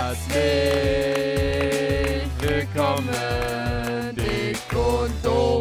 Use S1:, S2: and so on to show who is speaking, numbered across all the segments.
S1: Herzlich willkommen, dick und doof.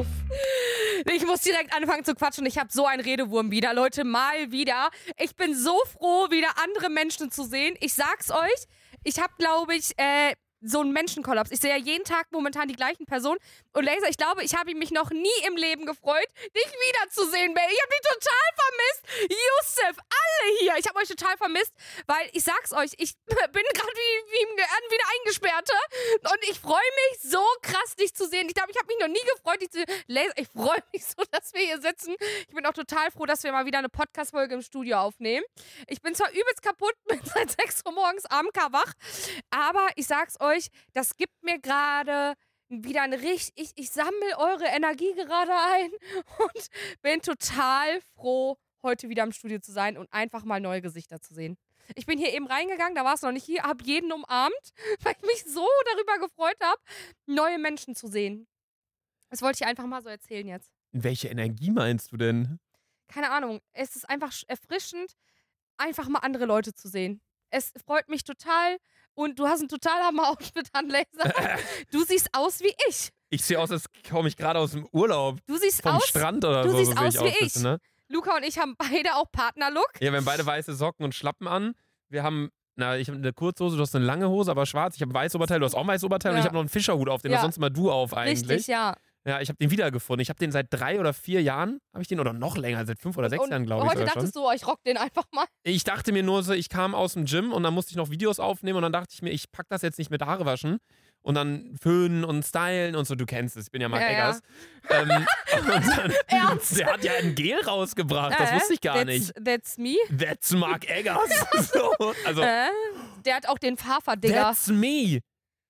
S2: Ich muss direkt anfangen zu quatschen. Ich habe so einen Redewurm wieder, Leute, mal wieder. Ich bin so froh, wieder andere Menschen zu sehen. Ich sag's euch, ich habe, glaube ich, so einen Menschenkollaps. Ich sehe ja jeden Tag momentan die gleichen Personen. Und Laser, ich glaube, ich habe mich noch nie im Leben gefreut, dich wiederzusehen, Baby. Ich habe dich total vermisst. Yusuf, alle hier. Ich habe euch total vermisst, weil ich sag's euch, ich bin gerade wie wieder Eingesperrte. Und ich freue mich so krass, dich zu sehen. Ich glaube, ich habe mich noch nie gefreut, dich zu sehen. Laser, ich freue mich so, dass wir hier sitzen. Ich bin auch total froh, dass wir mal wieder eine Podcast-Folge im Studio aufnehmen. Ich bin zwar übelst kaputt, bin seit 6 Uhr morgens AMK wach, aber ich sag's euch, das gibt mir gerade wieder eine richtig, ich sammle eure Energie gerade ein und bin total froh, heute wieder im Studio zu sein und einfach mal neue Gesichter zu sehen. Ich bin hier eben reingegangen, da warst du noch nicht hier, hab jeden umarmt, weil ich mich so darüber gefreut habe, neue Menschen zu sehen. Das wollte ich einfach mal so erzählen jetzt.
S1: Welche Energie meinst du denn?
S2: Keine Ahnung, es ist einfach erfrischend, einfach mal andere Leute zu sehen. Es freut mich total und du hast ein total Hammer-Outfit an, Laser. Du siehst aus wie ich.
S1: Ich sehe aus, als komme ich gerade aus dem Urlaub.
S2: Du siehst
S1: vom
S2: aus,
S1: Strand oder
S2: du
S1: so.
S2: siehst
S1: so
S2: aus wie ich.
S1: Ne?
S2: Luca und ich haben beide auch Partnerlook.
S1: Ja, wir haben beide weiße Socken und Schlappen an. Wir haben, ich habe eine Kurzhose, du hast eine lange Hose, aber schwarz. Ich habe ein weißes Oberteil, du hast auch ein weißes Oberteil und ich habe noch einen Fischerhut auf, den hast sonst immer du auf eigentlich.
S2: Richtig, ja.
S1: Ja, ich habe den wiedergefunden. Ich habe den seit 3 oder 4 Jahren, habe ich den, oder noch länger, seit 5 oder 6 Jahren, glaube ich.
S2: Heute dachtest du, ich rock den einfach mal.
S1: Ich dachte mir nur so, ich kam aus dem Gym und dann musste ich noch Videos aufnehmen und dann dachte ich mir, ich pack das jetzt nicht mit Haare waschen und dann föhnen und stylen und so, du kennst es, ich bin ja Marc Eggers.
S2: Ja.
S1: Und dann,
S2: Ernst?
S1: der hat ja ein Gel rausgebracht, das wusste ich gar nicht.
S2: That's me.
S1: That's Marc Eggers. So, also,
S2: der hat auch den Pfaffer-Digger.
S1: That's me.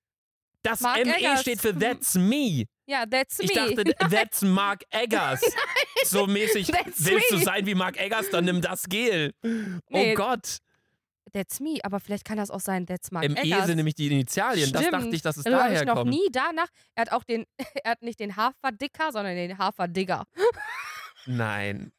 S1: Das
S2: Marc
S1: ME
S2: Eggers.
S1: steht für That's me.
S2: Ja, that's me.
S1: Ich dachte, that's Marc Eggers. So mäßig,
S2: That's
S1: willst du
S2: me.
S1: sein wie Marc Eggers, dann nimm das Gel.
S2: Nee.
S1: Oh Gott.
S2: That's me, aber vielleicht kann das auch sein, that's Marc
S1: ME
S2: Eggers.
S1: sind nämlich die Initialien. Das
S2: Stimmt.
S1: dachte ich, dass es
S2: Das habe
S1: daher
S2: ich noch
S1: kommt.
S2: nie danach. Er hat auch er hat nicht den Haferdicker, sondern den Haferdigger.
S1: Nein.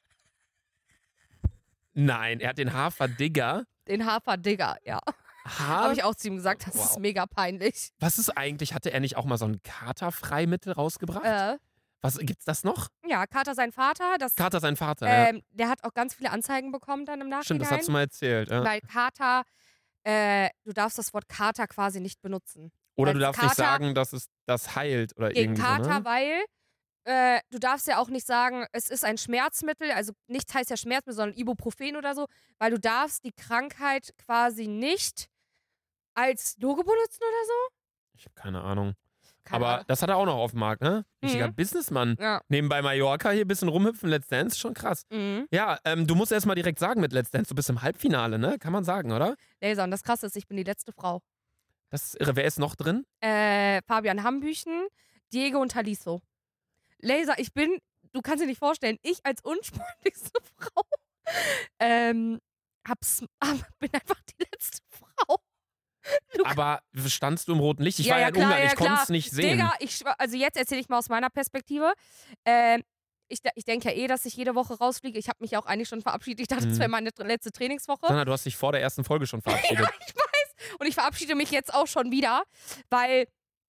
S1: Nein, er hat den Haferdigger.
S2: Den Haferdigger, ja. Habe ich auch zu ihm gesagt, das ist mega peinlich.
S1: Was ist eigentlich, hatte er nicht auch mal so ein Katerfreimittel rausgebracht? Was, gibt's das noch?
S2: Ja, Kater sein Vater.
S1: Kater sein Vater, ja.
S2: Der hat auch ganz viele Anzeigen bekommen dann im Nachhinein.
S1: Stimmt, das hast du mal erzählt. Ja.
S2: Weil Kater, du darfst das Wort Kater quasi nicht benutzen.
S1: Oder
S2: weil
S1: du darfst
S2: Kater,
S1: nicht sagen, dass es das heilt oder
S2: gegen
S1: irgendwie
S2: Kater,
S1: so, ne?
S2: weil du darfst ja auch nicht sagen, es ist ein Schmerzmittel, also nichts heißt ja Schmerzmittel, sondern Ibuprofen oder so, weil du darfst die Krankheit quasi nicht als Logo benutzen oder so.
S1: Ich habe keine Ahnung.
S2: Keine
S1: Aber
S2: Ahnung.
S1: das hat er auch noch auf dem Markt, ne? Richtiger Businessmann.
S2: Ja.
S1: Nebenbei Mallorca hier ein bisschen rumhüpfen, Let's Dance, schon krass.
S2: Mhm.
S1: Ja, du musst erst mal direkt sagen mit Let's Dance, du bist im Halbfinale, ne? Kann man sagen, oder?
S2: Laser, und das Krasse ist, ich bin die letzte Frau.
S1: Das ist irre. Wer ist noch drin?
S2: Fabian Hambüchen, Diego und Taliso. Laser, du kannst dir nicht vorstellen, ich als unsportlichste Frau bin einfach die letzte Frau.
S1: Aber standst du im roten Licht? Ich war
S2: ja
S1: in
S2: klar,
S1: Ungarn, ich konnte
S2: klar.
S1: es nicht sehen.
S2: Digga, also jetzt erzähle ich mal aus meiner Perspektive. Ich denke ja dass ich jede Woche rausfliege. Ich habe mich auch eigentlich schon verabschiedet. Ich dachte, das wäre meine letzte Trainingswoche.
S1: Sandra, du hast dich vor der ersten Folge schon verabschiedet.
S2: Ja, ich weiß. Und ich verabschiede mich jetzt auch schon wieder, weil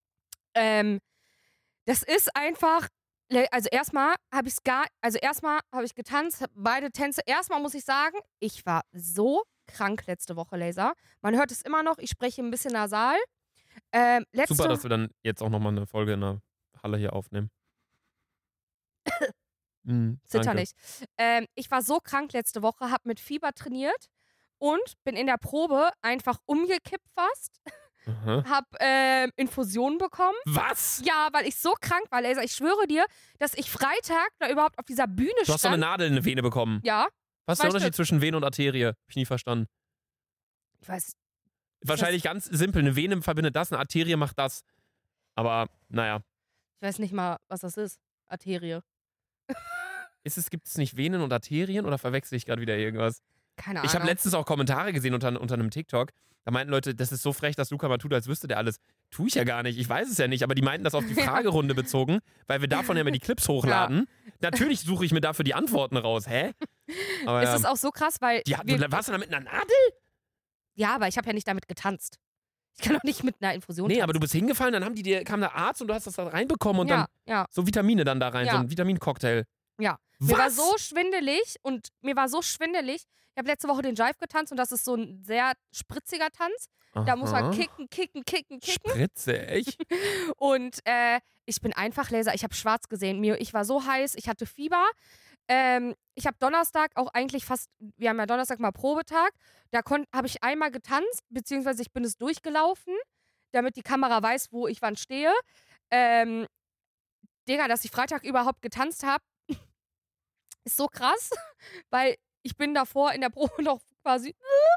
S2: das ist einfach. Also erstmal habe ich getanzt, beide Tänze. Erstmal muss ich sagen, ich war so krank letzte Woche, Laser. Man hört es immer noch, ich spreche ein bisschen nasal.
S1: Super, dass wir dann jetzt auch nochmal eine Folge in der Halle hier aufnehmen.
S2: Zitter nicht. Ich war so krank letzte Woche, habe mit Fieber trainiert und bin in der Probe einfach umgekippt fast. Hab Infusionen bekommen.
S1: Was?
S2: Ja, weil ich so krank war, Laser. Ich schwöre dir, dass ich Freitag da überhaupt auf dieser Bühne stand.
S1: Du hast so eine Nadel in eine Vene bekommen.
S2: Ja.
S1: Was ist der Unterschied zwischen Vene und Arterie? Hab ich nie verstanden.
S2: Ich weiß.
S1: Wahrscheinlich ganz simpel. Eine Vene verbindet das, eine Arterie macht das. Aber, naja.
S2: Ich weiß nicht mal, was das ist. Arterie.
S1: Gibt es nicht Venen und Arterien oder verwechsel ich gerade wieder irgendwas?
S2: Keine Ahnung.
S1: Ich habe letztens auch Kommentare gesehen unter einem TikTok. Da meinten Leute, das ist so frech, dass Luca mal tut, als wüsste der alles. Tue ich ja gar nicht, ich weiß es ja nicht. Aber die meinten das auf die Fragerunde bezogen, weil wir davon ja immer die Clips hochladen. Ja. Natürlich suche ich mir dafür die Antworten raus. Hä? Aber
S2: es ist auch so krass, weil...
S1: warst du da mit einer Nadel?
S2: Ja, aber ich habe ja nicht damit getanzt. Ich kann doch nicht mit einer Infusion
S1: Nee, aber du bist hingefallen, dann kam der Arzt und du hast das da reinbekommen und dann so Vitamine dann da rein, so ein Vitamincocktail.
S2: Ja.
S1: Was?
S2: Mir war so schwindelig. Ich habe letzte Woche den Jive getanzt und das ist so ein sehr spritziger Tanz.
S1: Aha.
S2: Da muss man kicken.
S1: Spritzig.
S2: Und ich bin einfach Laser. Ich habe schwarz gesehen. Ich war so heiß, ich hatte Fieber. Ich habe Donnerstag auch eigentlich wir haben ja Donnerstag mal Probetag. Da habe ich einmal getanzt, beziehungsweise ich bin es durchgelaufen, damit die Kamera weiß, wo ich wann stehe. Digga, dass ich Freitag überhaupt getanzt habe, ist so krass, weil ich bin davor in der Probe noch quasi.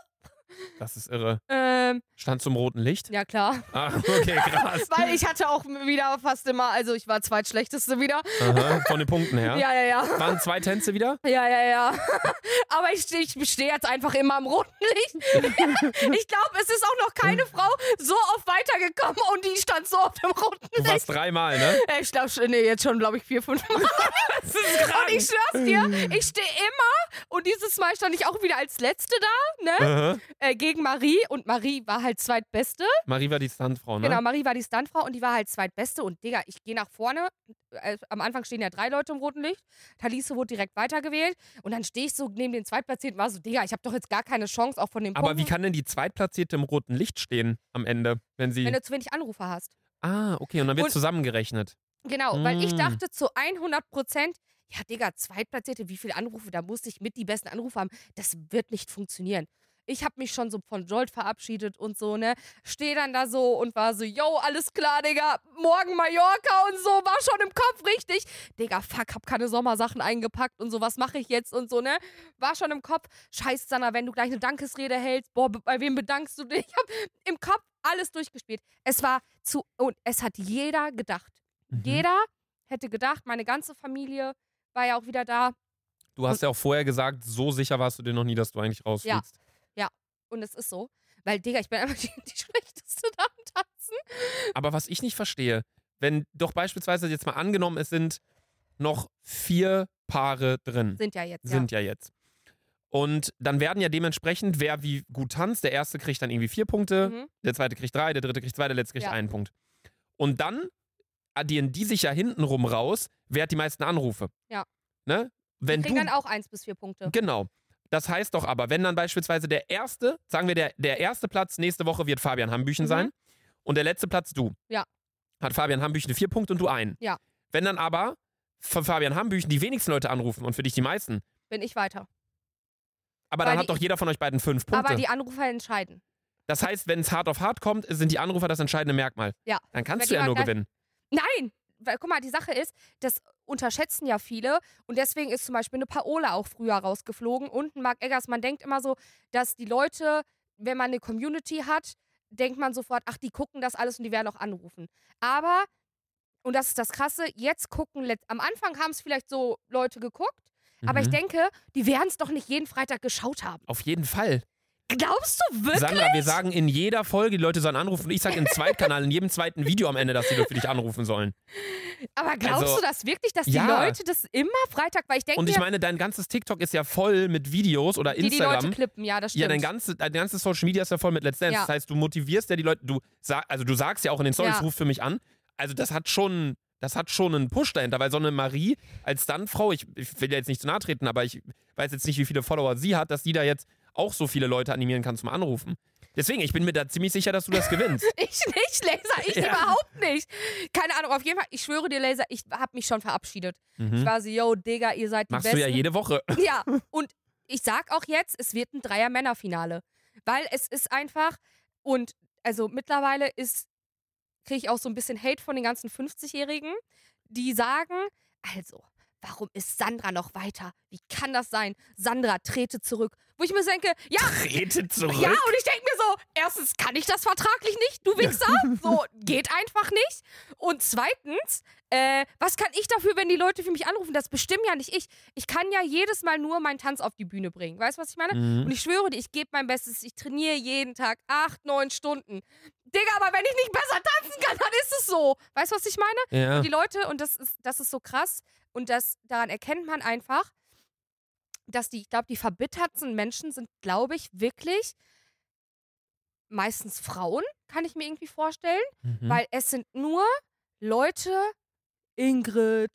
S1: Das ist irre. Stand zum roten Licht?
S2: Ja, klar.
S1: Ah, okay, krass.
S2: Weil ich hatte auch wieder fast immer, also ich war zweitschlechteste wieder.
S1: Aha, von den Punkten her?
S2: Ja.
S1: Waren 2 Tänze wieder?
S2: Ja. Aber ich stehe jetzt einfach immer am roten Licht. Ich glaube, es ist auch noch keine Frau so oft weitergekommen und die stand so auf dem roten Licht.
S1: Du warst 3 Mal, ne?
S2: Ich glaube, jetzt schon, glaube ich, 4, 5 Mal.
S1: Das ist krank.
S2: Und ich schwör's dir, ich stehe immer und dieses Mal stand ich auch wieder als Letzte da, ne? Gegen Marie und Marie war halt Zweitbeste.
S1: Marie war die Stuntfrau, ne?
S2: Genau, Marie war die Stuntfrau und die war halt Zweitbeste und Digga, ich gehe nach vorne. Am Anfang stehen ja 3 Leute im roten Licht. Talise wurde direkt weitergewählt und dann stehe ich so neben den Zweitplatzierten und war so, Digga, ich habe doch jetzt gar keine Chance, auch von dem
S1: Aber
S2: Punkten.
S1: wie kann denn die Zweitplatzierte im roten Licht stehen am Ende, wenn
S2: du zu wenig Anrufer hast.
S1: Ah, okay, und dann wird zusammengerechnet.
S2: Genau, weil ich dachte zu 100%, ja, Digga, Zweitplatzierte, wie viele Anrufe, da musste ich mit die besten Anrufe haben. Das wird nicht funktionieren. Ich habe mich schon so von Jolt verabschiedet und so, ne? Stehe dann da so und war so, yo, alles klar, Digga, morgen Mallorca und so, war schon im Kopf, richtig. Digga, fuck, hab keine Sommersachen eingepackt und so, was mache ich jetzt und so, ne? War schon im Kopf, scheiß Sanna, wenn du gleich eine Dankesrede hältst, boah, bei wem bedankst du dich? Ich hab im Kopf alles durchgespielt. Und es hat jeder gedacht. Jeder hätte gedacht, meine ganze Familie war ja auch wieder da.
S1: Du hast ja auch vorher gesagt, so sicher warst du dir noch nie, dass du eigentlich rausfliegst.
S2: Ja, und es ist so. Weil, Digga, ich bin einfach die Schlechteste da am Tanzen.
S1: Aber was ich nicht verstehe, wenn doch beispielsweise jetzt mal angenommen, es sind noch 4 Paare drin.
S2: Sind ja jetzt.
S1: Und dann werden ja dementsprechend, wer wie gut tanzt, der erste kriegt dann irgendwie 4 Punkte, der zweite kriegt 3, der dritte kriegt 2, der letzte kriegt 1 Punkt. Und dann addieren die sich ja hintenrum raus, wer hat die meisten Anrufe.
S2: Ja.
S1: Ne?
S2: Die kriegen dann auch 1 bis 4 Punkte.
S1: Genau. Das heißt doch aber, wenn dann beispielsweise der erste, sagen wir der erste Platz nächste Woche wird Fabian Hambüchen sein und der letzte Platz du.
S2: Ja.
S1: Hat Fabian Hambüchen 4 Punkte und du 1.
S2: Ja.
S1: Wenn dann aber von Fabian Hambüchen die wenigsten Leute anrufen und für dich die meisten.
S2: Bin ich weiter.
S1: Aber dann hat doch jeder von euch beiden 5 Punkte.
S2: Aber die Anrufer entscheiden.
S1: Das heißt, wenn es hart auf hart kommt, sind die Anrufer das entscheidende Merkmal.
S2: Ja.
S1: Dann kannst du ja nur gewinnen.
S2: Nein! Weil, guck mal, die Sache ist, das unterschätzen ja viele und deswegen ist zum Beispiel eine Paola auch früher rausgeflogen und ein Marc Eggers. Man denkt immer so, dass die Leute, wenn man eine Community hat, denkt man sofort, ach, die gucken das alles und die werden auch anrufen. Aber, und das ist das Krasse, jetzt am Anfang haben es vielleicht so Leute geguckt, aber ich denke, die werden es doch nicht jeden Freitag geschaut haben.
S1: Auf jeden Fall.
S2: Glaubst du wirklich?
S1: Sandra, wir sagen in jeder Folge, die Leute sollen anrufen. Und ich sage im Zweitkanal, in jedem zweiten Video am Ende, dass die für dich anrufen sollen.
S2: Aber glaubst du das wirklich, dass die Leute das immer Freitag, weil ich denke.
S1: Und ich meine, dein ganzes TikTok ist ja voll mit Videos oder Instagram.
S2: Die Leute klippen, ja, das stimmt.
S1: Ja, dein ganzes Social Media ist ja voll mit Let's Dance.
S2: Ja.
S1: Das heißt, du motivierst ja die Leute, du sagst ja auch in den Stories, ruf für mich an. Also das hat schon einen Push dahinter, weil so eine Marie als Stuntfrau, ich will ja jetzt nicht zu nahe treten, aber ich weiß jetzt nicht, wie viele Follower sie hat, dass sie da jetzt auch so viele Leute animieren kann zum Anrufen. Deswegen, ich bin mir da ziemlich sicher, dass du das gewinnst.
S2: Ich nicht, Laser, ich überhaupt nicht. Keine Ahnung, auf jeden Fall, ich schwöre dir, Laser, ich habe mich schon verabschiedet. Ich war so, yo, Digga, ihr seid die
S1: Machst
S2: Besten.
S1: du ja jede Woche.
S2: Ja, und ich sag auch jetzt, es wird ein Dreier-Männer-Finale. Weil es ist einfach, und also mittlerweile kriege ich auch so ein bisschen Hate von den ganzen 50-Jährigen, die sagen, also, warum ist Sandra noch weiter? Wie kann das sein? Sandra, trete zurück. Wo ich mir denke, ja.
S1: Trete zurück?
S2: Ja, und ich denke mir so, erstens kann ich das vertraglich nicht, du Wichser. So, geht einfach nicht. Und zweitens, was kann ich dafür, wenn die Leute für mich anrufen? Das bestimmen ja nicht ich. Ich kann ja jedes Mal nur meinen Tanz auf die Bühne bringen. Weißt du, was ich meine? Und ich schwöre dir, ich gebe mein Bestes. Ich trainiere jeden Tag 8, 9 Stunden. Digga, aber wenn ich nicht besser tanzen kann, dann ist es so. Weißt du, was ich meine?
S1: Ja.
S2: Und die Leute, und das ist so krass, und daran erkennt man einfach, dass ich glaube, die verbittertsten Menschen sind, glaube ich, wirklich meistens Frauen, kann ich mir irgendwie vorstellen,
S1: Mhm.
S2: weil es sind nur Leute, Ingrid,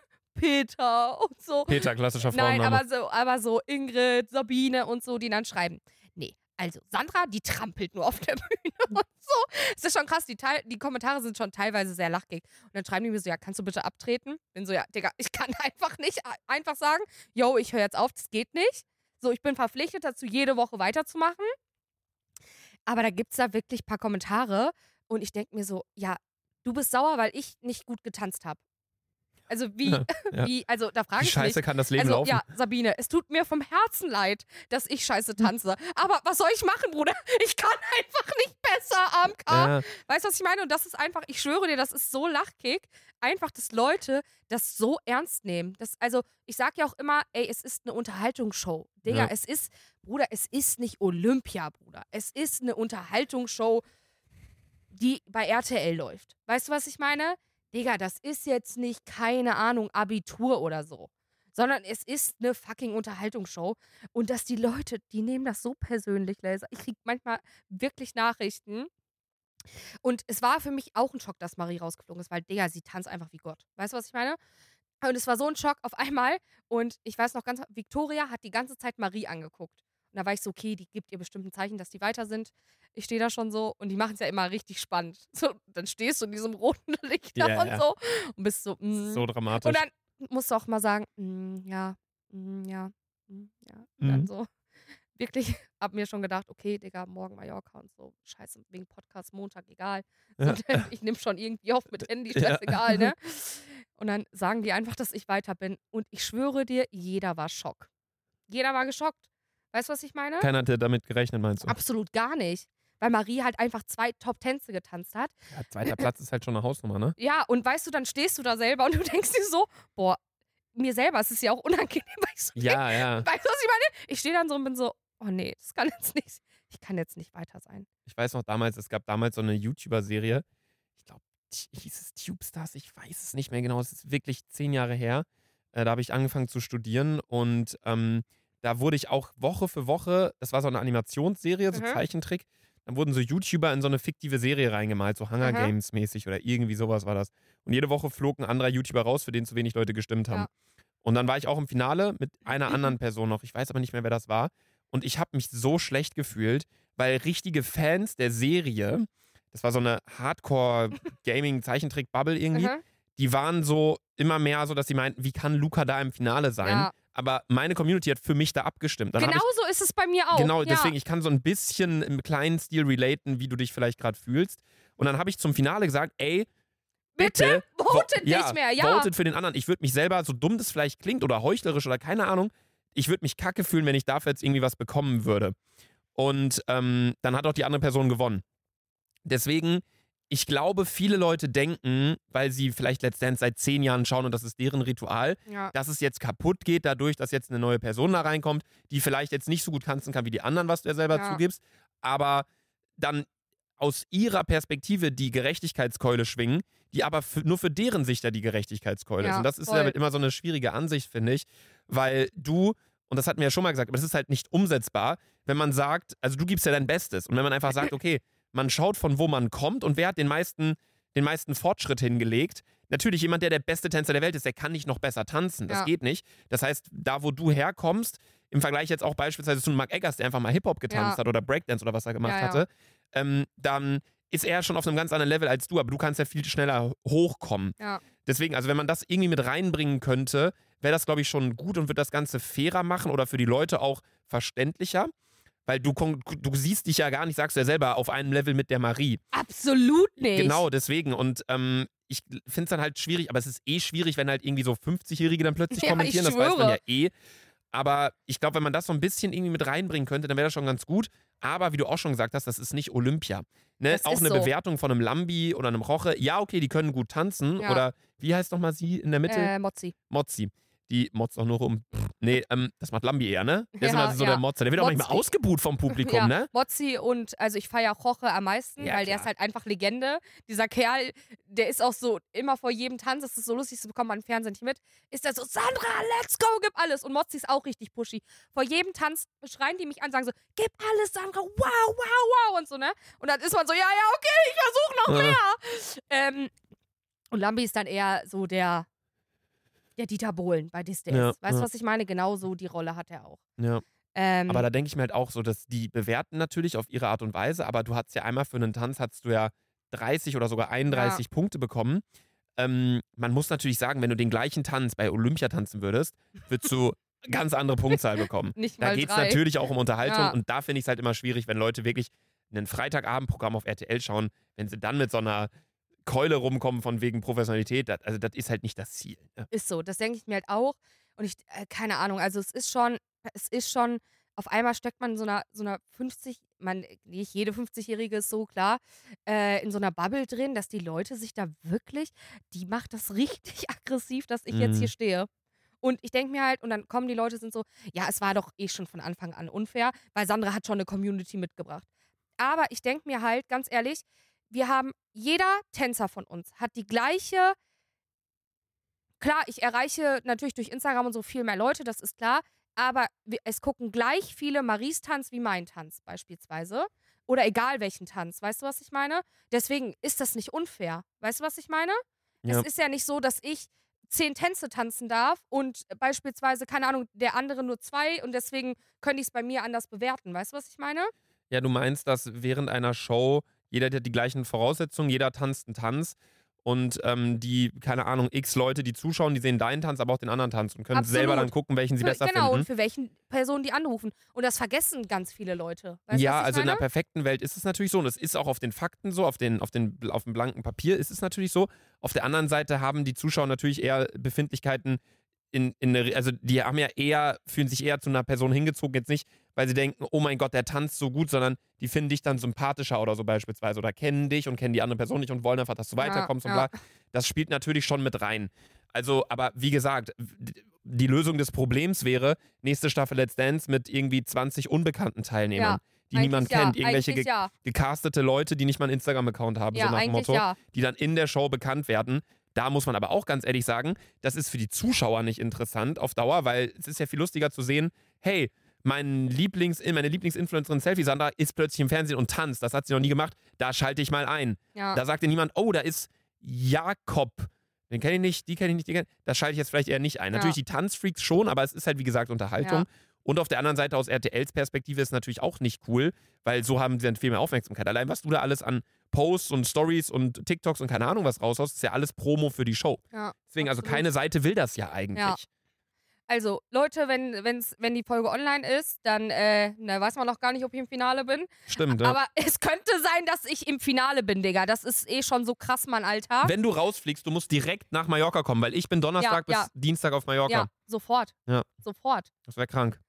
S2: Peter und so.
S1: Peter, klassischer
S2: Nein,
S1: Frauenname.
S2: aber so Ingrid, Sabine und so, die dann schreiben. Nee, also Sandra, die trampelt nur auf der Bühne und so. Es ist schon krass, die Kommentare sind schon teilweise sehr lachgig. Und dann schreiben die mir so, ja, kannst du bitte abtreten? Bin so, ja, Digga, ich kann einfach nicht einfach sagen, yo, ich höre jetzt auf, das geht nicht. So, ich bin verpflichtet dazu, jede Woche weiterzumachen. Aber da gibt es da wirklich ein paar Kommentare und ich denke mir so, ja, du bist sauer, weil ich nicht gut getanzt habe. Also
S1: Ja.
S2: also da frage
S1: Wie
S2: ich
S1: scheiße
S2: mich.
S1: kann das Leben
S2: Also
S1: laufen?
S2: ja, Sabine, es tut mir vom Herzen leid, dass ich scheiße tanze. Aber was soll ich machen, Bruder? Ich kann einfach nicht besser, AMK.
S1: Ja.
S2: Weißt du, was ich meine? Und das ist einfach, ich schwöre dir, das ist so lachkick, einfach, dass Leute das so ernst nehmen. Also, ich sag ja auch immer, ey, es ist eine Unterhaltungsshow. Digga,
S1: Ja.
S2: Bruder, es ist nicht Olympia, Bruder. Es ist eine Unterhaltungsshow, die bei RTL läuft. Weißt du, was ich meine? Digga, das ist jetzt nicht, keine Ahnung, Abitur oder so. Sondern es ist eine fucking Unterhaltungsshow. Und dass die Leute, die nehmen das so persönlich, Laser. Ich krieg manchmal wirklich Nachrichten. Und es war für mich auch ein Schock, dass Marie rausgeflogen ist, weil, Digga, sie tanzt einfach wie Gott. Weißt du, was ich meine? Und es war so ein Schock auf einmal. Und ich weiß noch ganz, Victoria hat die ganze Zeit Marie angeguckt. Und da war ich so, okay, die gibt ihr bestimmt ein Zeichen, dass die weiter sind. Ich stehe da schon so und die machen es ja immer richtig spannend. So, dann stehst du in diesem roten Licht da
S1: Ja,
S2: und
S1: ja.
S2: so und bist so,
S1: So dramatisch.
S2: Und dann musst du auch mal sagen, ja, ja, ja. Und dann so, wirklich, hab mir schon gedacht, okay, Digga, morgen Mallorca und so. Scheiße, wegen Podcast Montag, egal. So, ich nehme schon irgendwie auf mit Handy, scheißegal, ne? Und dann sagen die einfach, dass ich weiter bin. Und ich schwöre dir, jeder war Schock. Jeder war geschockt. Weißt du, was ich meine?
S1: Keiner hat damit gerechnet, meinst du?
S2: Absolut gar nicht. Weil Marie halt einfach 2 Top-Tänze getanzt hat.
S1: Ja, zweiter Platz ist halt schon eine Hausnummer, ne?
S2: Ja, und weißt du, dann stehst du da selber und du denkst dir so, boah, mir selber ist es ja auch unangenehm, weil ich so
S1: Ja, ja.
S2: weißt du, was ich meine? Ich stehe dann so und bin so, oh nee, das kann jetzt nicht, ich kann jetzt nicht weiter sein.
S1: Ich weiß noch damals, es gab damals so eine YouTuber-Serie. Ich glaube, hieß es Tubestars? Ich weiß es nicht mehr genau. Es ist wirklich 10 Jahre her. Da habe ich angefangen zu studieren und da wurde ich auch Woche für Woche, das war so eine Animationsserie, so Zeichentrick, dann wurden so YouTuber in so eine fiktive Serie reingemalt, so Hunger Games mäßig oder irgendwie sowas war das. Und jede Woche flog ein anderer YouTuber raus, für den zu wenig Leute gestimmt haben.
S2: Ja.
S1: Und dann war ich auch im Finale mit einer anderen Person noch. Ich weiß aber nicht mehr, wer das war. Und ich habe mich so schlecht gefühlt, weil richtige Fans der Serie, das war so eine Hardcore-Gaming-Zeichentrick-Bubble irgendwie, die waren so immer mehr so, dass sie meinten, wie kann Luca da im Finale sein?
S2: Ja.
S1: Aber meine Community hat für mich da abgestimmt. Dann
S2: Genau so ist es bei mir auch.
S1: Genau,
S2: ja.
S1: deswegen, ich kann so ein bisschen im kleinen Stil relaten, wie du dich vielleicht gerade fühlst. Und dann habe ich zum Finale gesagt, ey, bitte
S2: votet nicht mehr, ja.
S1: Votet für den anderen. Ich würde mich selber, so dumm das vielleicht klingt oder heuchlerisch oder keine Ahnung, ich würde mich kacke fühlen, wenn ich dafür jetzt irgendwie was bekommen würde. Und dann hat auch die andere Person gewonnen. Deswegen, ich glaube, viele Leute denken, weil sie vielleicht Let's Dance seit 10 Jahren schauen und das ist deren Ritual, dass es jetzt kaputt geht dadurch, dass jetzt eine neue Person da reinkommt, die vielleicht jetzt nicht so gut tanzen kann wie die anderen, was du ja selber zugibst, aber dann aus ihrer Perspektive die Gerechtigkeitskeule schwingen, die aber nur für deren Sicht ja die Gerechtigkeitskeule ist. Und das ist ja immer so eine schwierige Ansicht, finde ich, weil du, und das hatten wir ja schon mal gesagt, aber das ist halt nicht umsetzbar, wenn man sagt, also du gibst ja dein Bestes und wenn man einfach sagt, okay, man schaut, von wo man kommt und wer hat den meisten Fortschritt hingelegt. Natürlich, jemand, der beste Tänzer der Welt ist, der kann nicht noch besser tanzen. Das geht nicht. Das heißt, da, wo du herkommst, im Vergleich jetzt auch beispielsweise zu Mark Eggers, der einfach mal Hip-Hop getanzt hat oder Breakdance oder was er gemacht hatte, dann ist er schon auf einem ganz anderen Level als du, aber du kannst ja viel schneller hochkommen.
S2: Ja.
S1: Deswegen, also wenn man das irgendwie mit reinbringen könnte, wäre das, glaube ich, schon gut und wird das Ganze fairer machen oder für die Leute auch verständlicher. Weil du siehst dich ja gar nicht, sagst du ja selber, auf einem Level mit der Marie.
S2: Absolut nicht.
S1: Genau, deswegen. Und ich finde es dann halt schwierig, aber es ist schwierig, wenn halt irgendwie so 50-Jährige dann plötzlich kommentieren, das weiß man ja Aber ich glaube, wenn man das so ein bisschen irgendwie mit reinbringen könnte, dann wäre das schon ganz gut. Aber wie du auch schon gesagt hast, das ist nicht Olympia. Ne? Auch eine Bewertung von einem Lambi oder einem Roche, ja, okay, die können gut tanzen. Oder wie heißt nochmal sie in der Mitte?
S2: Mozzi.
S1: Mozzi. Die motzt auch nur rum. Nee, das macht Lambi eher, ne? Der ist
S2: Ja,
S1: immer so
S2: ja.
S1: der Motzer. Der wird auch manchmal
S2: Mozzi.
S1: ausgebuht vom Publikum,
S2: Ja,
S1: ne?
S2: Mozzi und, also ich feiere Jorge am meisten,
S1: Ja,
S2: weil der
S1: klar.
S2: ist halt einfach Legende. Dieser Kerl, der ist auch so immer vor jedem Tanz, das ist so lustig, das bekommt man im Fernsehen nicht mit, ist er so, Sandra, let's go, gib alles. Und Mozzi ist auch richtig pushy. Vor jedem Tanz schreien die mich an, sagen so, gib alles, Sandra, wow, wow, wow und so, ne? Und dann ist man so, ja, okay, ich versuche noch mehr. Und Lambi ist dann eher so der Dieter Bohlen bei DSDS.
S1: Ja,
S2: Weißt du,
S1: ja.
S2: was ich meine? Genau so die Rolle hat er auch.
S1: Ja. Aber da denke ich mir halt auch so, dass die bewerten natürlich auf ihre Art und Weise, aber du hattest ja einmal für einen Tanz, hattest du ja 30 oder sogar 31 Punkte bekommen. Man muss natürlich sagen, wenn du den gleichen Tanz bei Olympia tanzen würdest, würdest du ganz andere Punktzahl bekommen.
S2: Nicht
S1: Da
S2: mal
S1: geht es
S2: 3.
S1: natürlich auch um Unterhaltung
S2: Ja.
S1: und da finde ich es halt immer schwierig, wenn Leute wirklich ein Freitagabendprogramm auf RTL schauen, wenn sie dann mit so einer Keule rumkommen von wegen Professionalität, das ist halt nicht das Ziel. Ne?
S2: Ist so, das denke ich mir halt auch. Und ich, keine Ahnung, also es ist schon, auf einmal steckt man in so einer 50, nicht jede 50-Jährige ist so, klar, in so einer Bubble drin, dass die Leute sich da wirklich, die macht das richtig aggressiv, dass ich jetzt hier stehe. Und ich denke mir halt, und dann kommen die Leute, sind so, ja, es war doch eh schon von Anfang an unfair, weil Sandra hat schon eine Community mitgebracht. Aber ich denke mir halt, ganz ehrlich, jeder Tänzer von uns hat die gleiche, klar, ich erreiche natürlich durch Instagram und so viel mehr Leute, das ist klar, aber es gucken gleich viele Maries Tanz wie mein Tanz beispielsweise. Oder egal welchen Tanz, weißt du, was ich meine? Deswegen ist das nicht unfair. Weißt du, was ich meine?
S1: Ja.
S2: Es ist ja nicht so, dass ich 10 Tänze tanzen darf und beispielsweise, keine Ahnung, der andere nur 2 und deswegen könnte ich es bei mir anders bewerten. Weißt du, was ich meine?
S1: Ja, du meinst, dass während einer Show jeder hat die gleichen Voraussetzungen, jeder tanzt einen Tanz und die, keine Ahnung, x Leute, die zuschauen, die sehen deinen Tanz, aber auch den anderen Tanz und können
S2: Absolut.
S1: selber dann gucken, welchen sie besser
S2: Genau,
S1: finden.
S2: und für welchen Personen die anrufen. Und das vergessen ganz viele Leute. Weißt du,
S1: Ja,
S2: was ich
S1: also in
S2: meine?
S1: einer perfekten Welt ist es natürlich so und es ist auch auf den Fakten so, auf dem blanken Papier ist es natürlich so. Auf der anderen Seite haben die Zuschauer natürlich eher Befindlichkeiten also die haben ja fühlen sich eher zu einer Person hingezogen, jetzt nicht, weil sie denken, oh mein Gott, der tanzt so gut, sondern die finden dich dann sympathischer oder so beispielsweise oder kennen dich und kennen die andere Person nicht und wollen einfach, dass du weiterkommst und bla. Das spielt natürlich schon mit rein. Also, aber wie gesagt, die Lösung des Problems wäre, nächste Staffel Let's Dance mit irgendwie 20 unbekannten Teilnehmern, die niemand kennt. Irgendwelche gecastete Leute, die nicht mal einen Instagram-Account haben, so nach dem Motto, die dann in der Show bekannt werden. Da muss man aber auch ganz ehrlich sagen, das ist für die Zuschauer nicht interessant auf Dauer, weil es ist ja viel lustiger zu sehen, hey, meine Lieblingsinfluencerin Selfie Sandra ist plötzlich im Fernsehen und tanzt. Das hat sie noch nie gemacht. Da schalte ich mal ein.
S2: Ja.
S1: Da sagt dir niemand, oh, da ist Jakob. Den kenne ich nicht, die kenne ich nicht, da schalte ich jetzt vielleicht eher nicht ein. Natürlich die Tanzfreaks schon, aber es ist halt wie gesagt Unterhaltung.
S2: Ja.
S1: Und auf der anderen Seite aus RTLs Perspektive ist es natürlich auch nicht cool, weil so haben sie dann viel mehr Aufmerksamkeit. Allein was du da alles an Posts und Stories und TikToks und keine Ahnung was raushaust, ist ja alles Promo für die Show.
S2: Ja,
S1: deswegen, also
S2: absolut.
S1: keine Seite will das ja eigentlich.
S2: Ja. Also, Leute, wenn die Folge online ist, dann weiß man noch gar nicht, ob ich im Finale bin.
S1: Stimmt, ja.
S2: Aber es könnte sein, dass ich im Finale bin, Digga. Das ist eh schon so krass, Mann, Alter.
S1: Wenn du rausfliegst, du musst direkt nach Mallorca kommen, weil ich bin Donnerstag bis Dienstag auf Mallorca.
S2: Ja, sofort.
S1: Ja.
S2: Sofort.
S1: Das wäre krank.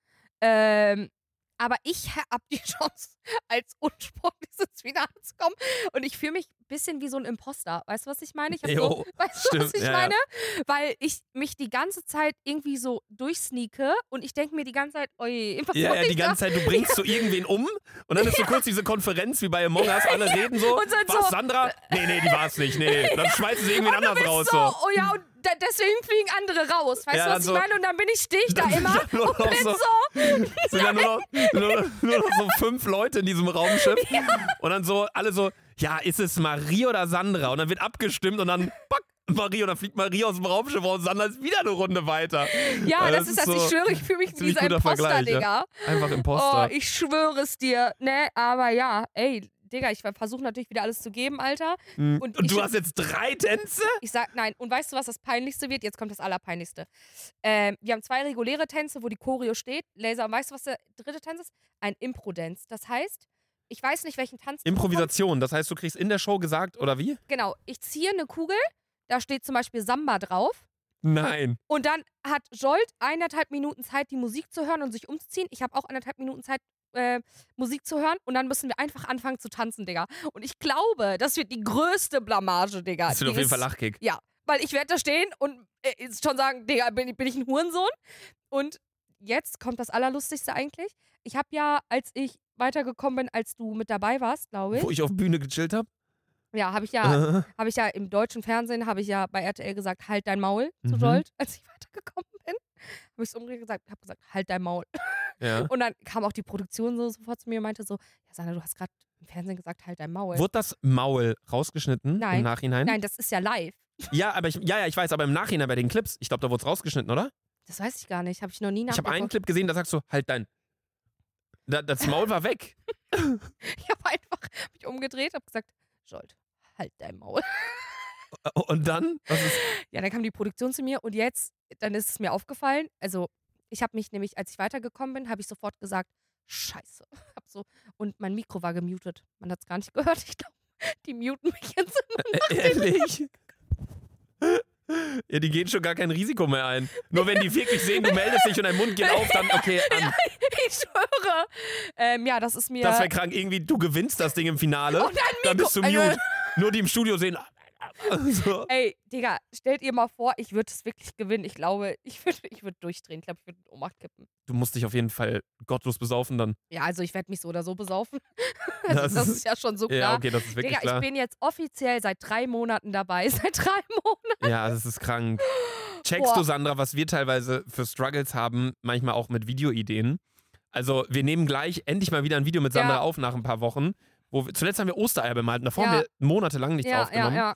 S2: Aber ich habe die Chance, als Ursprünglich ins Finale zu kommen. Und ich fühle mich ein bisschen wie so ein Imposter. Weißt du, was ich meine? Weißt du, was ich meine? Weil ich mich die ganze Zeit irgendwie so durchsneake und ich denke mir die ganze Zeit, oi, was
S1: Ja, die ganze Zeit, du bringst so irgendwen um und dann ist so kurz diese Konferenz wie bei Among Us, alle reden so,
S2: und so,
S1: was, Sandra? Nee, die war's nicht, nee. Dann schmeißen sie irgendwen anders raus.
S2: So, oh ja, und deswegen fliegen andere raus. Weißt du, was ich meine? Und dann stehe ich da immer und bin so.
S1: Sind dann nur noch so 5 Leute in diesem Raumschiff und dann so, alle so, ja, ist es Marie oder Sandra? Und dann wird abgestimmt und dann, pack, Marie, und dann fliegt Marie aus dem Raumschiff und Sandra ist wieder eine Runde weiter.
S2: Ja, das ist das, ich schwöre, ich fühle mich wie dieser Imposter, Digga.
S1: Ja? Einfach Imposter.
S2: Oh, ich schwöre es dir. Ne, aber ja, ey, Digga, ich versuche natürlich wieder alles zu geben, Alter.
S1: Und du hast jetzt 3 Tänze?
S2: Ich sag, nein. Und weißt du, was das Peinlichste wird? Jetzt kommt das Allerpeinlichste. Wir haben 2 reguläre Tänze, wo die Choreo steht. Laser, und weißt du, was der 3. Tanz ist? Ein Impro-Dance. Das heißt, ich weiß nicht, welchen Tanz du
S1: Improvisation, das heißt, du kriegst in der Show gesagt, oder wie?
S2: Genau, ich ziehe eine Kugel, da steht zum Beispiel Samba drauf.
S1: Nein.
S2: Und dann hat Jolt 1,5 Minuten Zeit, die Musik zu hören und sich umzuziehen. Ich habe auch 1,5 Minuten Zeit, Musik zu hören. Und dann müssen wir einfach anfangen zu tanzen, Digga. Und ich glaube, das wird die größte Blamage, Digga.
S1: Das wird auf jeden Fall Lachkick.
S2: Ja, weil ich werde da stehen und schon sagen, Digga, bin ich ein Hurensohn? Und jetzt kommt das Allerlustigste eigentlich. Ich habe ja, als ich weitergekommen bin, als du mit dabei warst, glaube ich.
S1: Wo ich auf Bühne gechillt habe.
S2: Ja, habe ich ja im deutschen Fernsehen, habe ich ja bei RTL gesagt, halt dein Maul zu Jolt, als ich weitergekommen bin. Habe ich es umgekehrt gesagt, habe gesagt, halt dein Maul.
S1: Ja.
S2: Und dann kam auch die Produktion so sofort zu mir und meinte so, ja Sandra, du hast gerade im Fernsehen gesagt, halt dein Maul.
S1: Wurde das Maul rausgeschnitten im Nachhinein?
S2: Nein, das ist ja live.
S1: Ja, aber ich weiß, aber im Nachhinein bei den Clips, ich glaube, da wurde es rausgeschnitten, oder?
S2: Das weiß ich gar nicht, habe ich noch nie nachgeguckt.
S1: Ich habe einen Clip gesehen, da sagst du, halt dein... Das Maul war weg.
S2: Ich habe einfach mich umgedreht, habe gesagt, Jolt, halt dein Maul.
S1: Und dann?
S2: Ja, dann kam die Produktion zu mir und jetzt, dann ist es mir aufgefallen, also ich habe mich nämlich, als ich weitergekommen bin, habe ich sofort gesagt, Scheiße. Und mein Mikro war gemutet. Man hat es gar nicht gehört. Ich glaube, die muten mich jetzt immer.
S1: Ehrlich? Ja, die gehen schon gar kein Risiko mehr ein. Nur wenn die wirklich sehen, du meldest dich und dein Mund geht auf, dann okay.
S2: Ich schwöre. Ja, das ist mir...
S1: Das wäre krank. Irgendwie, du gewinnst das Ding im Finale.
S2: Und
S1: dann bist du mute. Nur die im Studio sehen... So.
S2: Ey, Digga, stellt ihr mal vor, ich würde es wirklich gewinnen. Ich glaube, ich würd durchdrehen. Ich glaube, ich würde in Ohnmacht kippen.
S1: Du musst dich auf jeden Fall gottlos besaufen dann.
S2: Ja, also ich werde mich so oder so besaufen. Das ist ja schon so klar.
S1: Ja, okay, das ist wirklich
S2: Digga,
S1: klar.
S2: Ich bin jetzt offiziell seit 3 Monaten dabei. Seit 3 Monaten.
S1: Ja, das ist krank. Checkst du, Sandra, was wir teilweise für Struggles haben, manchmal auch mit Videoideen? Also, wir nehmen gleich endlich mal wieder ein Video mit Sandra auf nach ein paar Wochen. Zuletzt haben wir Ostereier bemalt und davor haben wir monatelang nichts aufgenommen.
S2: Ja.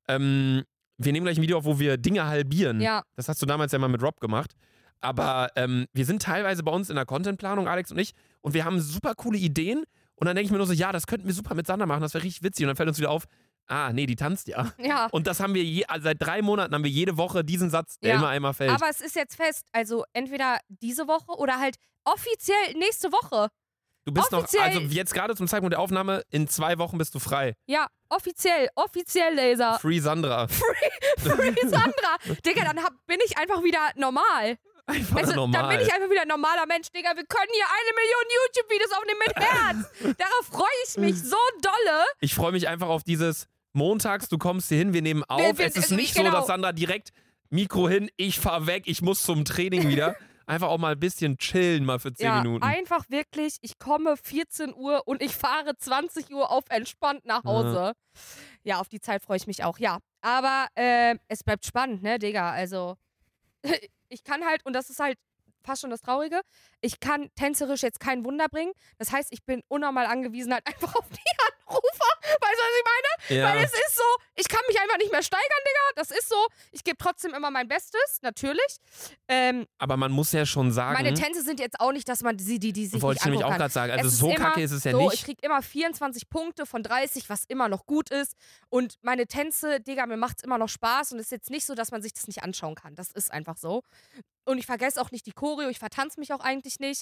S1: Wir nehmen gleich ein Video auf, wo wir Dinge halbieren.
S2: Ja.
S1: Das hast du damals ja mal mit Rob gemacht. Aber wir sind teilweise bei uns in der Contentplanung, Alex und ich, und wir haben super coole Ideen. Und dann denke ich mir nur so, ja, das könnten wir super mit Sandra machen, das wäre richtig witzig. Und dann fällt uns wieder auf, nee, die tanzt ja.
S2: Ja.
S1: Und das haben wir seit 3 Monaten haben wir jede Woche diesen Satz, der immer einmal fällt.
S2: Aber es ist jetzt fest, also entweder diese Woche oder halt offiziell nächste Woche.
S1: Du bist offiziell noch, also jetzt gerade zum Zeitpunkt der Aufnahme, in 2 Wochen bist du frei.
S2: Ja, offiziell, Laser.
S1: Free Sandra.
S2: Free Sandra. Digga, dann bin ich einfach wieder normal.
S1: Normal.
S2: Dann bin ich einfach wieder ein normaler Mensch, Digga. Wir können hier 1 Million YouTube-Videos aufnehmen mit Herz. Darauf freue ich mich so dolle.
S1: Ich freue mich einfach auf dieses montags, du kommst hier hin, wir nehmen auf. Es ist nicht so, dass Sandra direkt Mikro hin, ich fahr weg, ich muss zum Training wieder. Einfach auch mal ein bisschen chillen, mal für 10 Minuten.
S2: Einfach wirklich, ich komme 14 Uhr und ich fahre 20 Uhr auf entspannt nach Hause. Ja, auf die Zeit freue ich mich auch, ja. Aber es bleibt spannend, ne, Digga, also ich kann halt, und das ist halt fast schon das Traurige, ich kann tänzerisch jetzt kein Wunder bringen. Das heißt, ich bin unnormal angewiesen halt einfach auf die Anrufer. Weißt du, was ich meine?
S1: Ja.
S2: Weil es ist so, ich kann mich einfach nicht mehr steigern, Digga. Das ist so. Ich gebe trotzdem immer mein Bestes, natürlich.
S1: Aber man muss ja schon sagen...
S2: Meine Tänze sind jetzt auch nicht, dass man die sich
S1: wollte
S2: nicht
S1: ich nämlich auch gerade sagen. Also so kacke ist es ja nicht.
S2: Ich krieg immer 24 Punkte von 30, was immer noch gut ist. Und meine Tänze, Digga, mir macht's immer noch Spaß. Und es ist jetzt nicht so, dass man sich das nicht anschauen kann. Das ist einfach so. Und ich vergesse auch nicht die Choreo. Ich vertanze mich auch eigentlich nicht.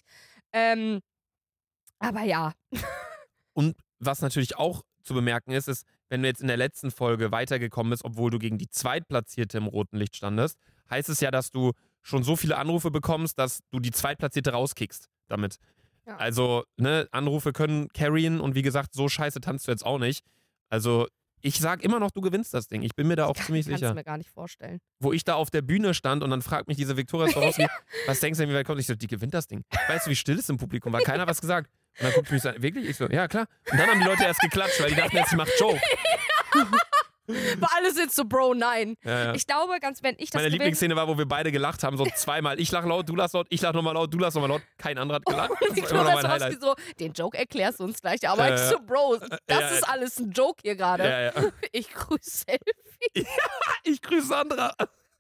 S2: Aber ja.
S1: Und was natürlich auch zu bemerken ist, wenn du jetzt in der letzten Folge weitergekommen bist, obwohl du gegen die Zweitplatzierte im roten Licht standest, heißt es ja, dass du schon so viele Anrufe bekommst, dass du die Zweitplatzierte rauskickst damit. Ja. Also, ne, Anrufe können carryen und wie gesagt, so scheiße tanzt du jetzt auch nicht. Also, ich sag immer noch, du gewinnst das Ding. Ich bin mir da auch ziemlich sicher.
S2: Kannst du mir gar nicht vorstellen.
S1: Wo ich da auf der Bühne stand und dann fragt mich diese Viktoria Swarovski, was denkst du denn, wie weit kommt? Ich so, die gewinnt das Ding. Weißt du, wie still es im Publikum war? Keiner was gesagt. Und dann guckt mich so an, wirklich? Ich so, ja klar. Und dann haben die Leute erst geklatscht, weil die dachten jetzt, sie macht Joke.
S2: Weil alle sind so, Bro, nein.
S1: Ja.
S2: Ich glaube, wenn ich das
S1: Meine Lieblingsszene war, wo wir beide gelacht haben, so zweimal. Ich lach laut, du lachst laut, ich lach nochmal laut, du lachst nochmal laut. Kein anderer hat gelacht.
S2: Und
S1: das war immer noch mein Highlight.
S2: So, den Joke erklärst du uns gleich. Aber ich so, Bro, das ist alles ein Joke hier gerade.
S1: Ja.
S2: Ich grüße Selfie.
S1: Ja, ich grüße Sandra.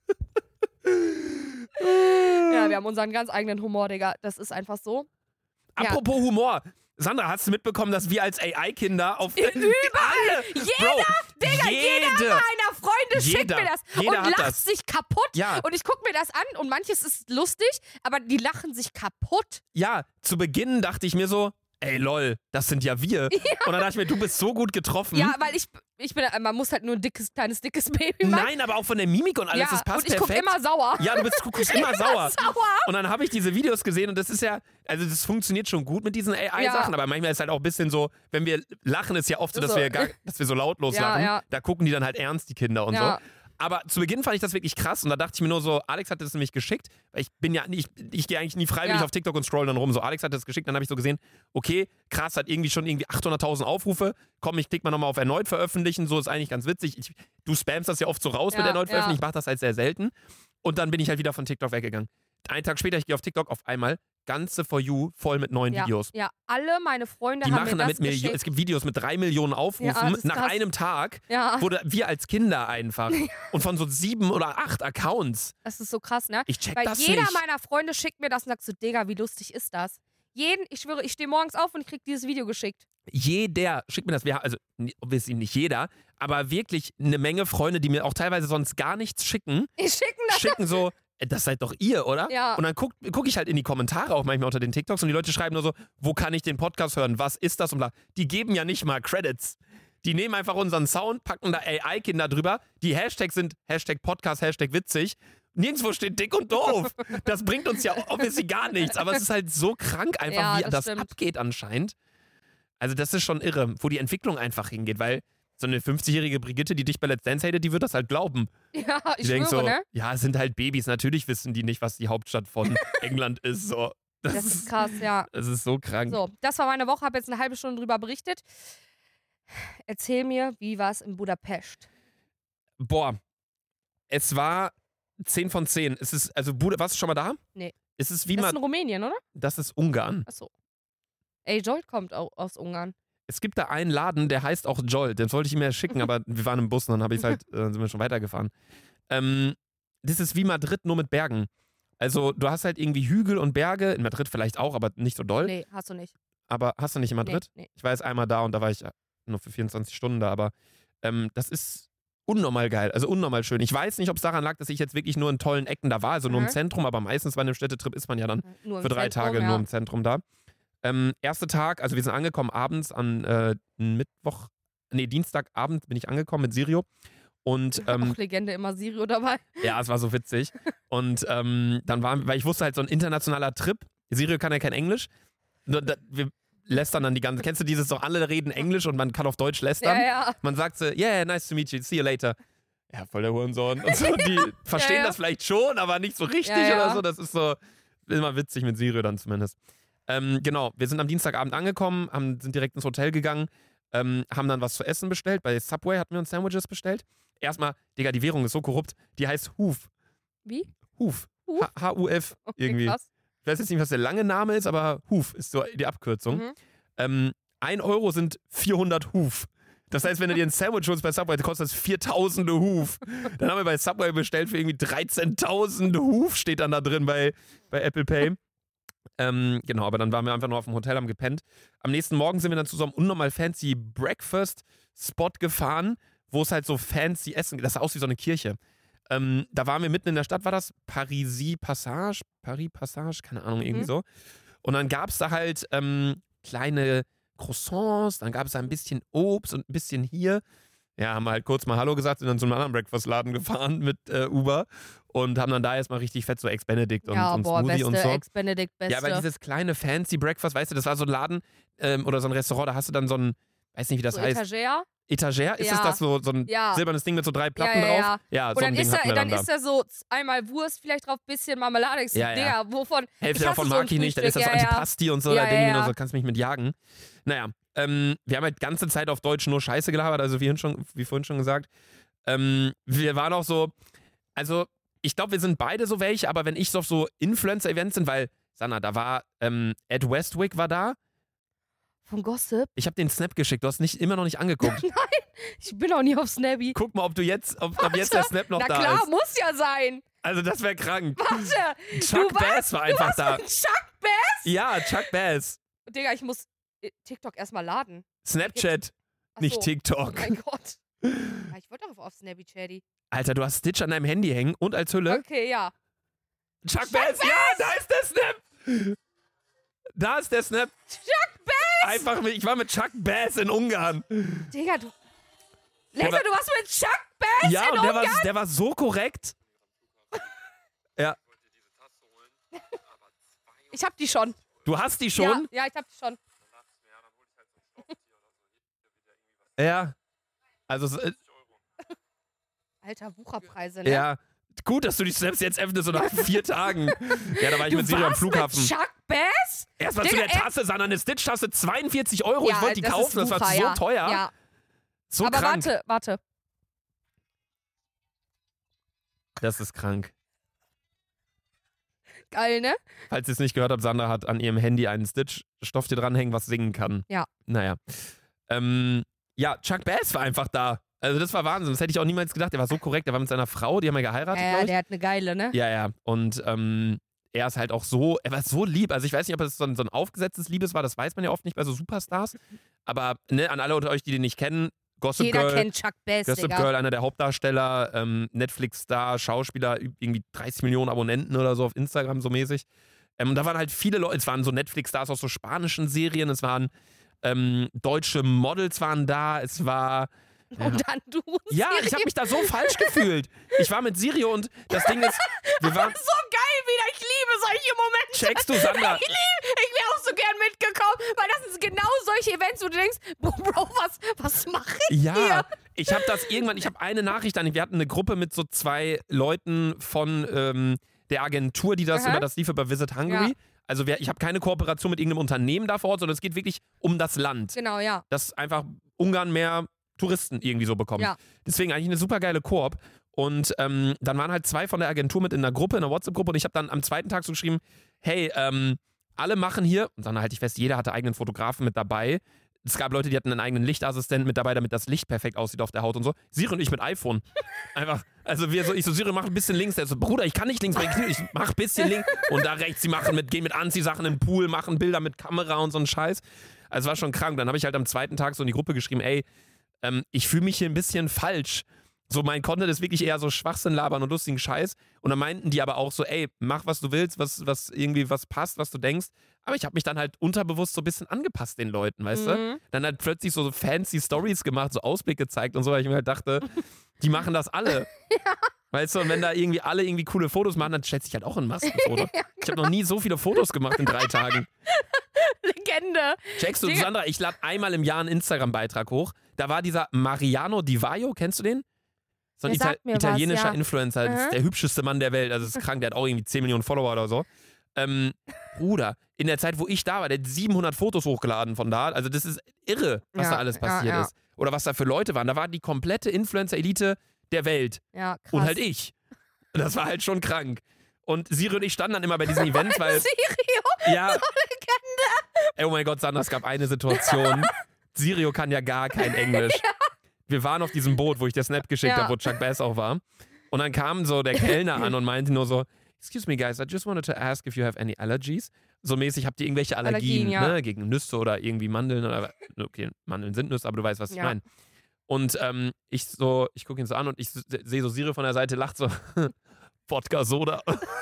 S2: Ja, wir haben unseren ganz eigenen Humor, Digga. Das ist einfach so.
S1: Apropos Humor. Sandra, hast du mitbekommen, dass wir als AI-Kinder auf...
S2: Überall! Jeder meiner Freunde schickt mir das und lacht sich kaputt.
S1: Ja.
S2: Und ich gucke mir das an und manches ist lustig, aber die lachen sich kaputt.
S1: Ja, zu Beginn dachte ich mir so, ey lol, das sind ja wir. Ja. Und dann dachte ich mir, du bist so gut getroffen.
S2: Ja, weil ich bin, man muss halt nur ein kleines dickes Baby machen.
S1: Nein, aber auch von der Mimik und alles, das passt
S2: und ich
S1: perfekt.
S2: guck immer sauer.
S1: Ja, du guckst immer sauer. Und dann habe ich diese Videos gesehen und das ist ja, also das funktioniert schon gut mit diesen AI-Sachen, aber manchmal ist halt auch ein bisschen so, wenn wir lachen, ist ja oft so, dass wir so lautlos lachen.
S2: Ja.
S1: Da gucken die dann halt ernst, die Kinder und so. Aber zu Beginn fand ich das wirklich krass und da dachte ich mir nur so, Alex hat das nämlich geschickt, weil ich bin ja nicht, ich gehe eigentlich nie freiwillig auf TikTok und scroll dann rum. So, Alex hat das geschickt, dann habe ich so gesehen, okay, krass, hat irgendwie schon 800.000 Aufrufe. Komm, ich klicke mal nochmal auf erneut veröffentlichen, so ist eigentlich ganz witzig. Du spammst das ja oft so raus mit erneut veröffentlichen, ich mache das halt sehr selten. Und dann bin ich halt wieder von TikTok weggegangen. Einen Tag später, ich gehe auf TikTok, auf einmal ganze For You voll mit neuen Videos.
S2: Ja, alle meine Freunde
S1: Die
S2: haben
S1: machen
S2: mir das
S1: damit
S2: geschickt.
S1: es gibt Videos mit 3 Millionen Aufrufen nach
S2: krass.
S1: einem Tag,
S2: Ja.
S1: wo wir als Kinder einfach und von so 7 oder 8 Accounts.
S2: Das ist so krass, ne?
S1: Ich check
S2: Weil
S1: das
S2: jeder
S1: nicht.
S2: meiner Freunde schickt mir das und sagt so, Digga, wie lustig ist das? Ich schwöre, ich stehe morgens auf und ich krieg dieses Video geschickt.
S1: Jeder schickt mir das. Also, obviously nicht jeder, aber wirklich eine Menge Freunde, die mir auch teilweise sonst gar nichts schicken, schicken so, das seid doch ihr, oder?
S2: Ja.
S1: Und dann guck ich halt in die Kommentare auch manchmal unter den TikToks und die Leute schreiben nur so, wo kann ich den Podcast hören? Was ist das? Und bla. Die geben ja nicht mal Credits. Die nehmen einfach unseren Sound, packen da AI-Kinder drüber. Die Hashtags sind #Podcast, #witzig. Nirgendwo steht dick und doof. Das bringt uns ja obviously gar nichts. Aber es ist halt so krank einfach, wie das abgeht anscheinend. Also das ist schon irre, wo die Entwicklung einfach hingeht, weil so eine 50-jährige Brigitte, die dich bei Let's Dance hatet, die wird das halt glauben.
S2: Ja, ich
S1: Die denkt
S2: schwöre,
S1: so,
S2: ne?
S1: ja, es sind halt Babys. Natürlich wissen die nicht, was die Hauptstadt von England ist. So.
S2: Das ist krass, ja.
S1: Das ist so krank.
S2: So, das war meine Woche, habe jetzt eine halbe Stunde drüber berichtet. Erzähl mir, wie war es in Budapest?
S1: Boah, es war 10 von 10. Es ist, also warst du schon mal da?
S2: Nee.
S1: Es ist wie
S2: Das
S1: mal,
S2: ist in Rumänien, oder?
S1: das ist Ungarn.
S2: Achso. Ey, Jolt kommt auch aus Ungarn.
S1: Es gibt da einen Laden, der heißt auch Jolt. Den wollte ich ihm ja schicken, aber wir waren im Bus und dann habe ich halt, sind wir schon weitergefahren. Das ist wie Madrid, nur mit Bergen. Also du hast halt irgendwie Hügel und Berge. In Madrid vielleicht auch, aber nicht so doll.
S2: Nee, hast du nicht.
S1: Aber hast du nicht in Madrid?
S2: Nee.
S1: Ich war jetzt einmal da und da war ich nur für 24 Stunden da, aber das ist unnormal geil, also unnormal schön. Ich weiß nicht, ob es daran lag, dass ich jetzt wirklich nur in tollen Ecken da war, also nur im Zentrum, aber meistens bei einem Städtetrip ist man ja dann für 3 Tage nur im Zentrum da. Erster Tag, also wir sind angekommen abends an Dienstagabend bin ich angekommen mit Sirio. Und,
S2: auch Legende immer Sirio dabei.
S1: Ja, es war so witzig. Und dann weil ich wusste halt, so ein internationaler Trip, Sirio kann ja kein Englisch, wir lästern dann die ganze, kennst du dieses, doch alle reden Englisch und man kann auf Deutsch lästern?
S2: Ja.
S1: Man sagt so, yeah, nice to meet you, see you later. Ja, voll der Hurensohn. Und so, die verstehen das vielleicht schon, aber nicht so richtig oder so. Das ist so immer witzig mit Sirio dann zumindest. Genau, wir sind am Dienstagabend angekommen, sind direkt ins Hotel gegangen, haben dann was zu essen bestellt. Bei Subway hatten wir uns Sandwiches bestellt. Erstmal, Digga, die Währung ist so korrupt, die heißt Huf.
S2: Wie?
S1: Huf.
S2: Huf?
S1: H-U-F irgendwie.
S2: Krass.
S1: Ich weiß jetzt nicht, was der lange Name ist, aber Huf ist so die Abkürzung. 1 Euro sind 400 Huf. Das heißt, wenn du dir ein Sandwich holst bei Subway, kostet das 4.000 Huf. Dann haben wir bei Subway bestellt für irgendwie 13.000 Huf, steht dann da drin bei Apple Pay. Genau, aber dann waren wir einfach nur auf dem Hotel, haben gepennt. Am nächsten Morgen sind wir dann zu so einem unnormal fancy Breakfast-Spot gefahren, wo es halt so fancy Essen gibt. Das sah aus wie so eine Kirche. Da waren wir mitten in der Stadt, war das Paris Passage, keine Ahnung, irgendwie so. Und dann gab es da halt kleine Croissants, dann gab es da ein bisschen Obst und ein bisschen hier. Ja, haben wir halt kurz mal Hallo gesagt, sind dann zu einem anderen Breakfast-Laden gefahren mit Uber und haben dann da erstmal richtig fett so Eggs Benedict und Smoothie
S2: beste,
S1: und so.
S2: Eggs Benedict, beste.
S1: Ja, weil dieses kleine fancy Breakfast, weißt du, das war so ein Laden oder so ein Restaurant, da hast du dann so ein, weiß nicht, wie das
S2: so
S1: heißt.
S2: Etagere?
S1: Ist das so ein silbernes Ding mit so 3 Platten drauf? Ja,
S2: und
S1: so
S2: dann
S1: ein Ding hatten wir
S2: dann
S1: da.
S2: ist da so einmal Wurst vielleicht drauf, bisschen Marmelade. Ich so, Digga, wovon?
S1: Hälfte davon mag ich nicht, dann ist das so Antipasti und so, da denke ich mir nur so, kannst mich mit jagen. Naja, wir haben halt ganze Zeit auf Deutsch nur Scheiße gelabert, also wie vorhin schon gesagt. Wir waren auch so, also ich glaube, wir sind beide so welche, aber wenn ich so auf so Influencer-Events sind, weil, Sanna, da war Ed Westwick war da.
S2: Von Gossip?
S1: Ich habe den Snap geschickt, du hast immer noch nicht angeguckt.
S2: Nein, ich bin auch nie auf Snappy.
S1: Guck mal, ob jetzt der Snap noch da ist.
S2: Na klar, muss ja sein.
S1: Also das wäre krank.
S2: Warte.
S1: Chuck Bass war einfach da.
S2: Chuck Bass?
S1: Ja, Chuck Bass.
S2: Digga, ich muss TikTok erstmal laden.
S1: Snapchat, nicht TikTok.
S2: Oh mein Gott. Ja, ich wollte doch auf Snappy Chatty.
S1: Alter, du hast Stitch an deinem Handy hängen und als Hülle.
S2: Okay, ja.
S1: Chuck Bass, ja, da ist der Snap. Da ist der Snap.
S2: Chuck Bass!
S1: Ich war mit Chuck Bass in Ungarn.
S2: Digga, du warst mit Chuck Bass
S1: ja,
S2: in
S1: und
S2: Ungarn?
S1: der war so korrekt. Ja.
S2: Ich hab die schon.
S1: Du hast die schon?
S2: Ja, ich hab die schon.
S1: Ja. Also
S2: Alter, Wucherpreise, ne?
S1: Ja, gut, dass du dich selbst jetzt öffnest, so nach 4 Tagen. Ja, da war ich mit Siri am Flughafen.
S2: Mit Chuck Bass?
S1: Erstmal zu der Tasse, sondern eine Stitch-Tasse, 42 €. Ich wollte die kaufen, das war so teuer.
S2: Ja.
S1: So
S2: aber
S1: krank.
S2: warte.
S1: Das ist krank.
S2: Geil, ne?
S1: Falls ihr es nicht gehört habt, Sandra hat an ihrem Handy einen Stitch-Stofftier dranhängen, was singen kann.
S2: Ja.
S1: Naja. Ja, Chuck Bass war einfach da. Also das war Wahnsinn. Das hätte ich auch niemals gedacht. Er war so korrekt. Er war mit seiner Frau, die haben ja geheiratet, glaube
S2: Ja,
S1: ich.
S2: der hat eine geile, ne?
S1: Ja. Und er ist halt auch so, er war so lieb. Also ich weiß nicht, ob es so ein aufgesetztes Liebes war. Das weiß man ja oft nicht bei so Superstars. Aber ne, an alle unter euch, die den nicht kennen, Gossip
S2: Jeder
S1: Girl.
S2: kennt Chuck Bass,
S1: Gossip
S2: Digga.
S1: Girl, einer der Hauptdarsteller, Netflix-Star, Schauspieler, irgendwie 30 Millionen Abonnenten oder so auf Instagram so mäßig. Und da waren halt viele Leute, es waren so Netflix-Stars aus so spanischen Serien, es waren deutsche Models waren da, es war...
S2: Und dann du.
S1: Ja,
S2: Siri.
S1: ich habe mich da so falsch gefühlt. Ich war mit Sirio und das Ding ist, wir waren...
S2: Das ist so geil wieder. Ich liebe solche Momente.
S1: Checkst du, Sandra?
S2: Ich wäre auch so gern mitgekommen, weil das sind genau solche Events, wo du denkst, Bro, was mache ich
S1: Ja,
S2: hier?
S1: ich habe eine Nachricht an, wir hatten eine Gruppe mit so 2 Leuten von der Agentur, die das lief über Visit Hungary.
S2: Ja.
S1: Also ich habe keine Kooperation mit irgendeinem Unternehmen da vor Ort, sondern es geht wirklich um das Land.
S2: Genau, ja.
S1: Dass einfach Ungarn mehr Touristen irgendwie so bekommt.
S2: Ja.
S1: Deswegen eigentlich eine super geile Koop. Und dann waren halt 2 von der Agentur mit in der Gruppe, in der WhatsApp-Gruppe und ich habe dann am zweiten Tag so geschrieben, hey, alle machen hier, und dann halte ich fest, jeder hatte eigenen Fotografen mit dabei. Es gab Leute, die hatten einen eigenen Lichtassistenten mit dabei, damit das Licht perfekt aussieht auf der Haut und so. Siri und ich mit iPhone. Einfach, also ich so, Siri, mach ein bisschen links. Der so, Bruder, ich kann nicht links, ich mach ein bisschen links. Und da rechts, gehen mit Anziehsachen im Pool, machen Bilder mit Kamera und so ein Scheiß. Also war schon krank. Dann habe ich halt am zweiten Tag so in die Gruppe geschrieben, ey, ich fühle mich hier ein bisschen falsch. So, mein Content ist wirklich eher so Schwachsinn labern und lustigen Scheiß. Und dann meinten die aber auch so, ey, mach, was du willst, was irgendwie was passt, was du denkst. Aber ich habe mich dann halt unterbewusst so ein bisschen angepasst den Leuten, weißt du? Dann halt plötzlich so fancy Stories gemacht, so Ausblick gezeigt und so, weil ich mir halt dachte, die machen das alle.
S2: Ja.
S1: Weißt du, und wenn da alle irgendwie coole Fotos machen, dann stellt sich halt auch ein Maskenfoto.
S2: Ja,
S1: Ich habe noch nie so viele Fotos gemacht in 3 Tagen.
S2: Legende.
S1: Checkst du, Sandra, ich lade einmal im Jahr einen Instagram-Beitrag hoch. Da war dieser Mariano Di Vaio, kennst du den? So ein
S2: Der sagt mir
S1: italienischer
S2: was, ja.
S1: Influencer, das ist der hübscheste Mann der Welt, also ist krank, der hat auch irgendwie 10 Millionen Follower oder so. Bruder, in der Zeit, wo ich da war, der hat 700 Fotos hochgeladen von da, also das ist irre, was da alles passiert ist. Oder was da für Leute waren, da war die komplette Influencer-Elite der Welt.
S2: Ja, krass.
S1: Und halt ich. Das war halt schon krank. Und Siri und ich standen dann immer bei diesen Events, weil...
S2: Sirio?
S1: Ja.
S2: So Legende.
S1: Oh mein Gott, Sandra, es gab eine Situation. Sirio kann ja gar kein Englisch.
S2: Ja.
S1: Wir waren auf diesem Boot, wo ich der Snap geschickt habe, wo Chuck Bass auch war. Und dann kam so der Kellner an und meinte nur so, excuse me guys, I just wanted to ask if you have any allergies. So mäßig, habt ihr irgendwelche Allergien,
S2: ja.
S1: ne? Gegen Nüsse oder irgendwie Mandeln oder, okay, Mandeln sind Nüsse, aber du weißt, was ich meine. Und ich gucke ihn so an und ich sehe so Sirio von der Seite, lacht so, Wodka Soda.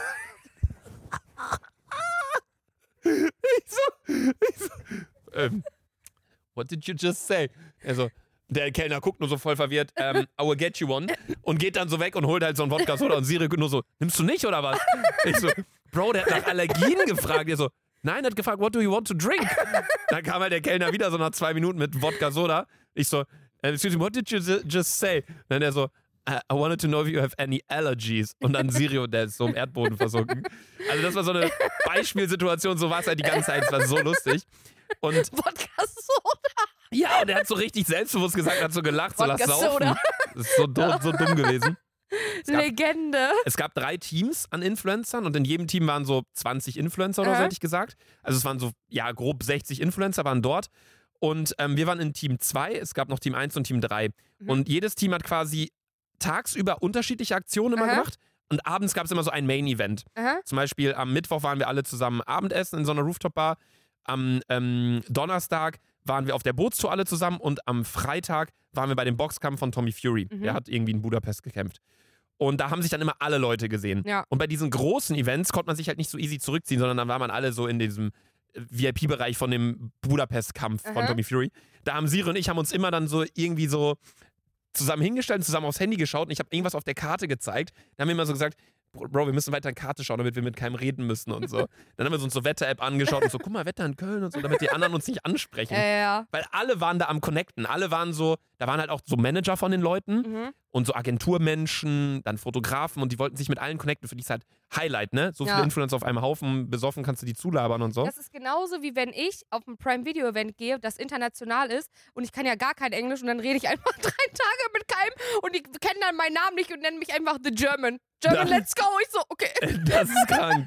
S1: What did you just say? Also, der Kellner guckt nur so voll verwirrt, I will get you one. Und geht dann so weg und holt halt so einen Wodka Soda und Siri nur so, nimmst du nicht oder was? Ich so, Bro, der hat nach Allergien gefragt. Er so, nein, er hat gefragt, what do you want to drink? Dann kam halt der Kellner wieder so nach 2 Minuten mit Wodka Soda. Ich so, excuse me, what did you just say? Dann er so, I wanted to know if you have any allergies. Und dann Sirio, der ist so im Erdboden versunken. Also das war so eine Beispielsituation, so war es halt die ganze Zeit, es war so lustig. Und
S2: Wodka Soda.
S1: ja, und er hat so richtig selbstbewusst gesagt, hat so gelacht, so lass
S2: Wodka
S1: saufen.
S2: Soda.
S1: Das ist so dumm gewesen.
S2: Legende.
S1: Es gab 3 Teams an Influencern und in jedem Team waren so 20 Influencer oder so, hätte ich gesagt. Also es waren so, ja, grob 60 Influencer waren dort. Und wir waren in Team 2, es gab noch Team 1 und Team 3. Und jedes Team hat quasi tagsüber unterschiedliche Aktionen immer gemacht. Und abends gab es immer so ein Main-Event. Zum Beispiel am Mittwoch waren wir alle zusammen Abendessen in so einer Rooftop-Bar. Am Donnerstag waren wir auf der Bootstour alle zusammen und am Freitag waren wir bei dem Boxkampf von Tommy Fury. Der hat irgendwie in Budapest gekämpft. Und da haben sich dann immer alle Leute gesehen.
S2: Ja.
S1: Und bei diesen großen Events konnte man sich halt nicht so easy zurückziehen, sondern dann war man alle so in diesem VIP-Bereich von dem Budapest-Kampf von Tommy Fury. Da haben Siri und ich uns immer dann so irgendwie so zusammen hingestellt, zusammen aufs Handy geschaut und ich habe irgendwas auf der Karte gezeigt. Da haben wir immer so gesagt, Bro, wir müssen weiter in Karte schauen, damit wir mit keinem reden müssen und so. Dann haben wir uns so Wetter-App angeschaut und so, guck mal, Wetter in Köln und so, damit die anderen uns nicht ansprechen.
S2: Ja.
S1: Weil alle waren da am Connecten, alle waren so, da waren halt auch so Manager von den Leuten und so Agenturmenschen, dann Fotografen und die wollten sich mit allen connecten, für die ist halt Highlight, ne? So viele Influencer auf einem Haufen, besoffen kannst du die zulabern und so.
S2: Das ist genauso, wie wenn ich auf ein Prime-Video-Event gehe, das international ist und ich kann ja gar kein Englisch und dann rede ich einfach 3 Tage mit keinem und die kennen dann meinen Namen nicht und nennen mich einfach The German. German, let's go. Ich so, okay.
S1: Das ist krank.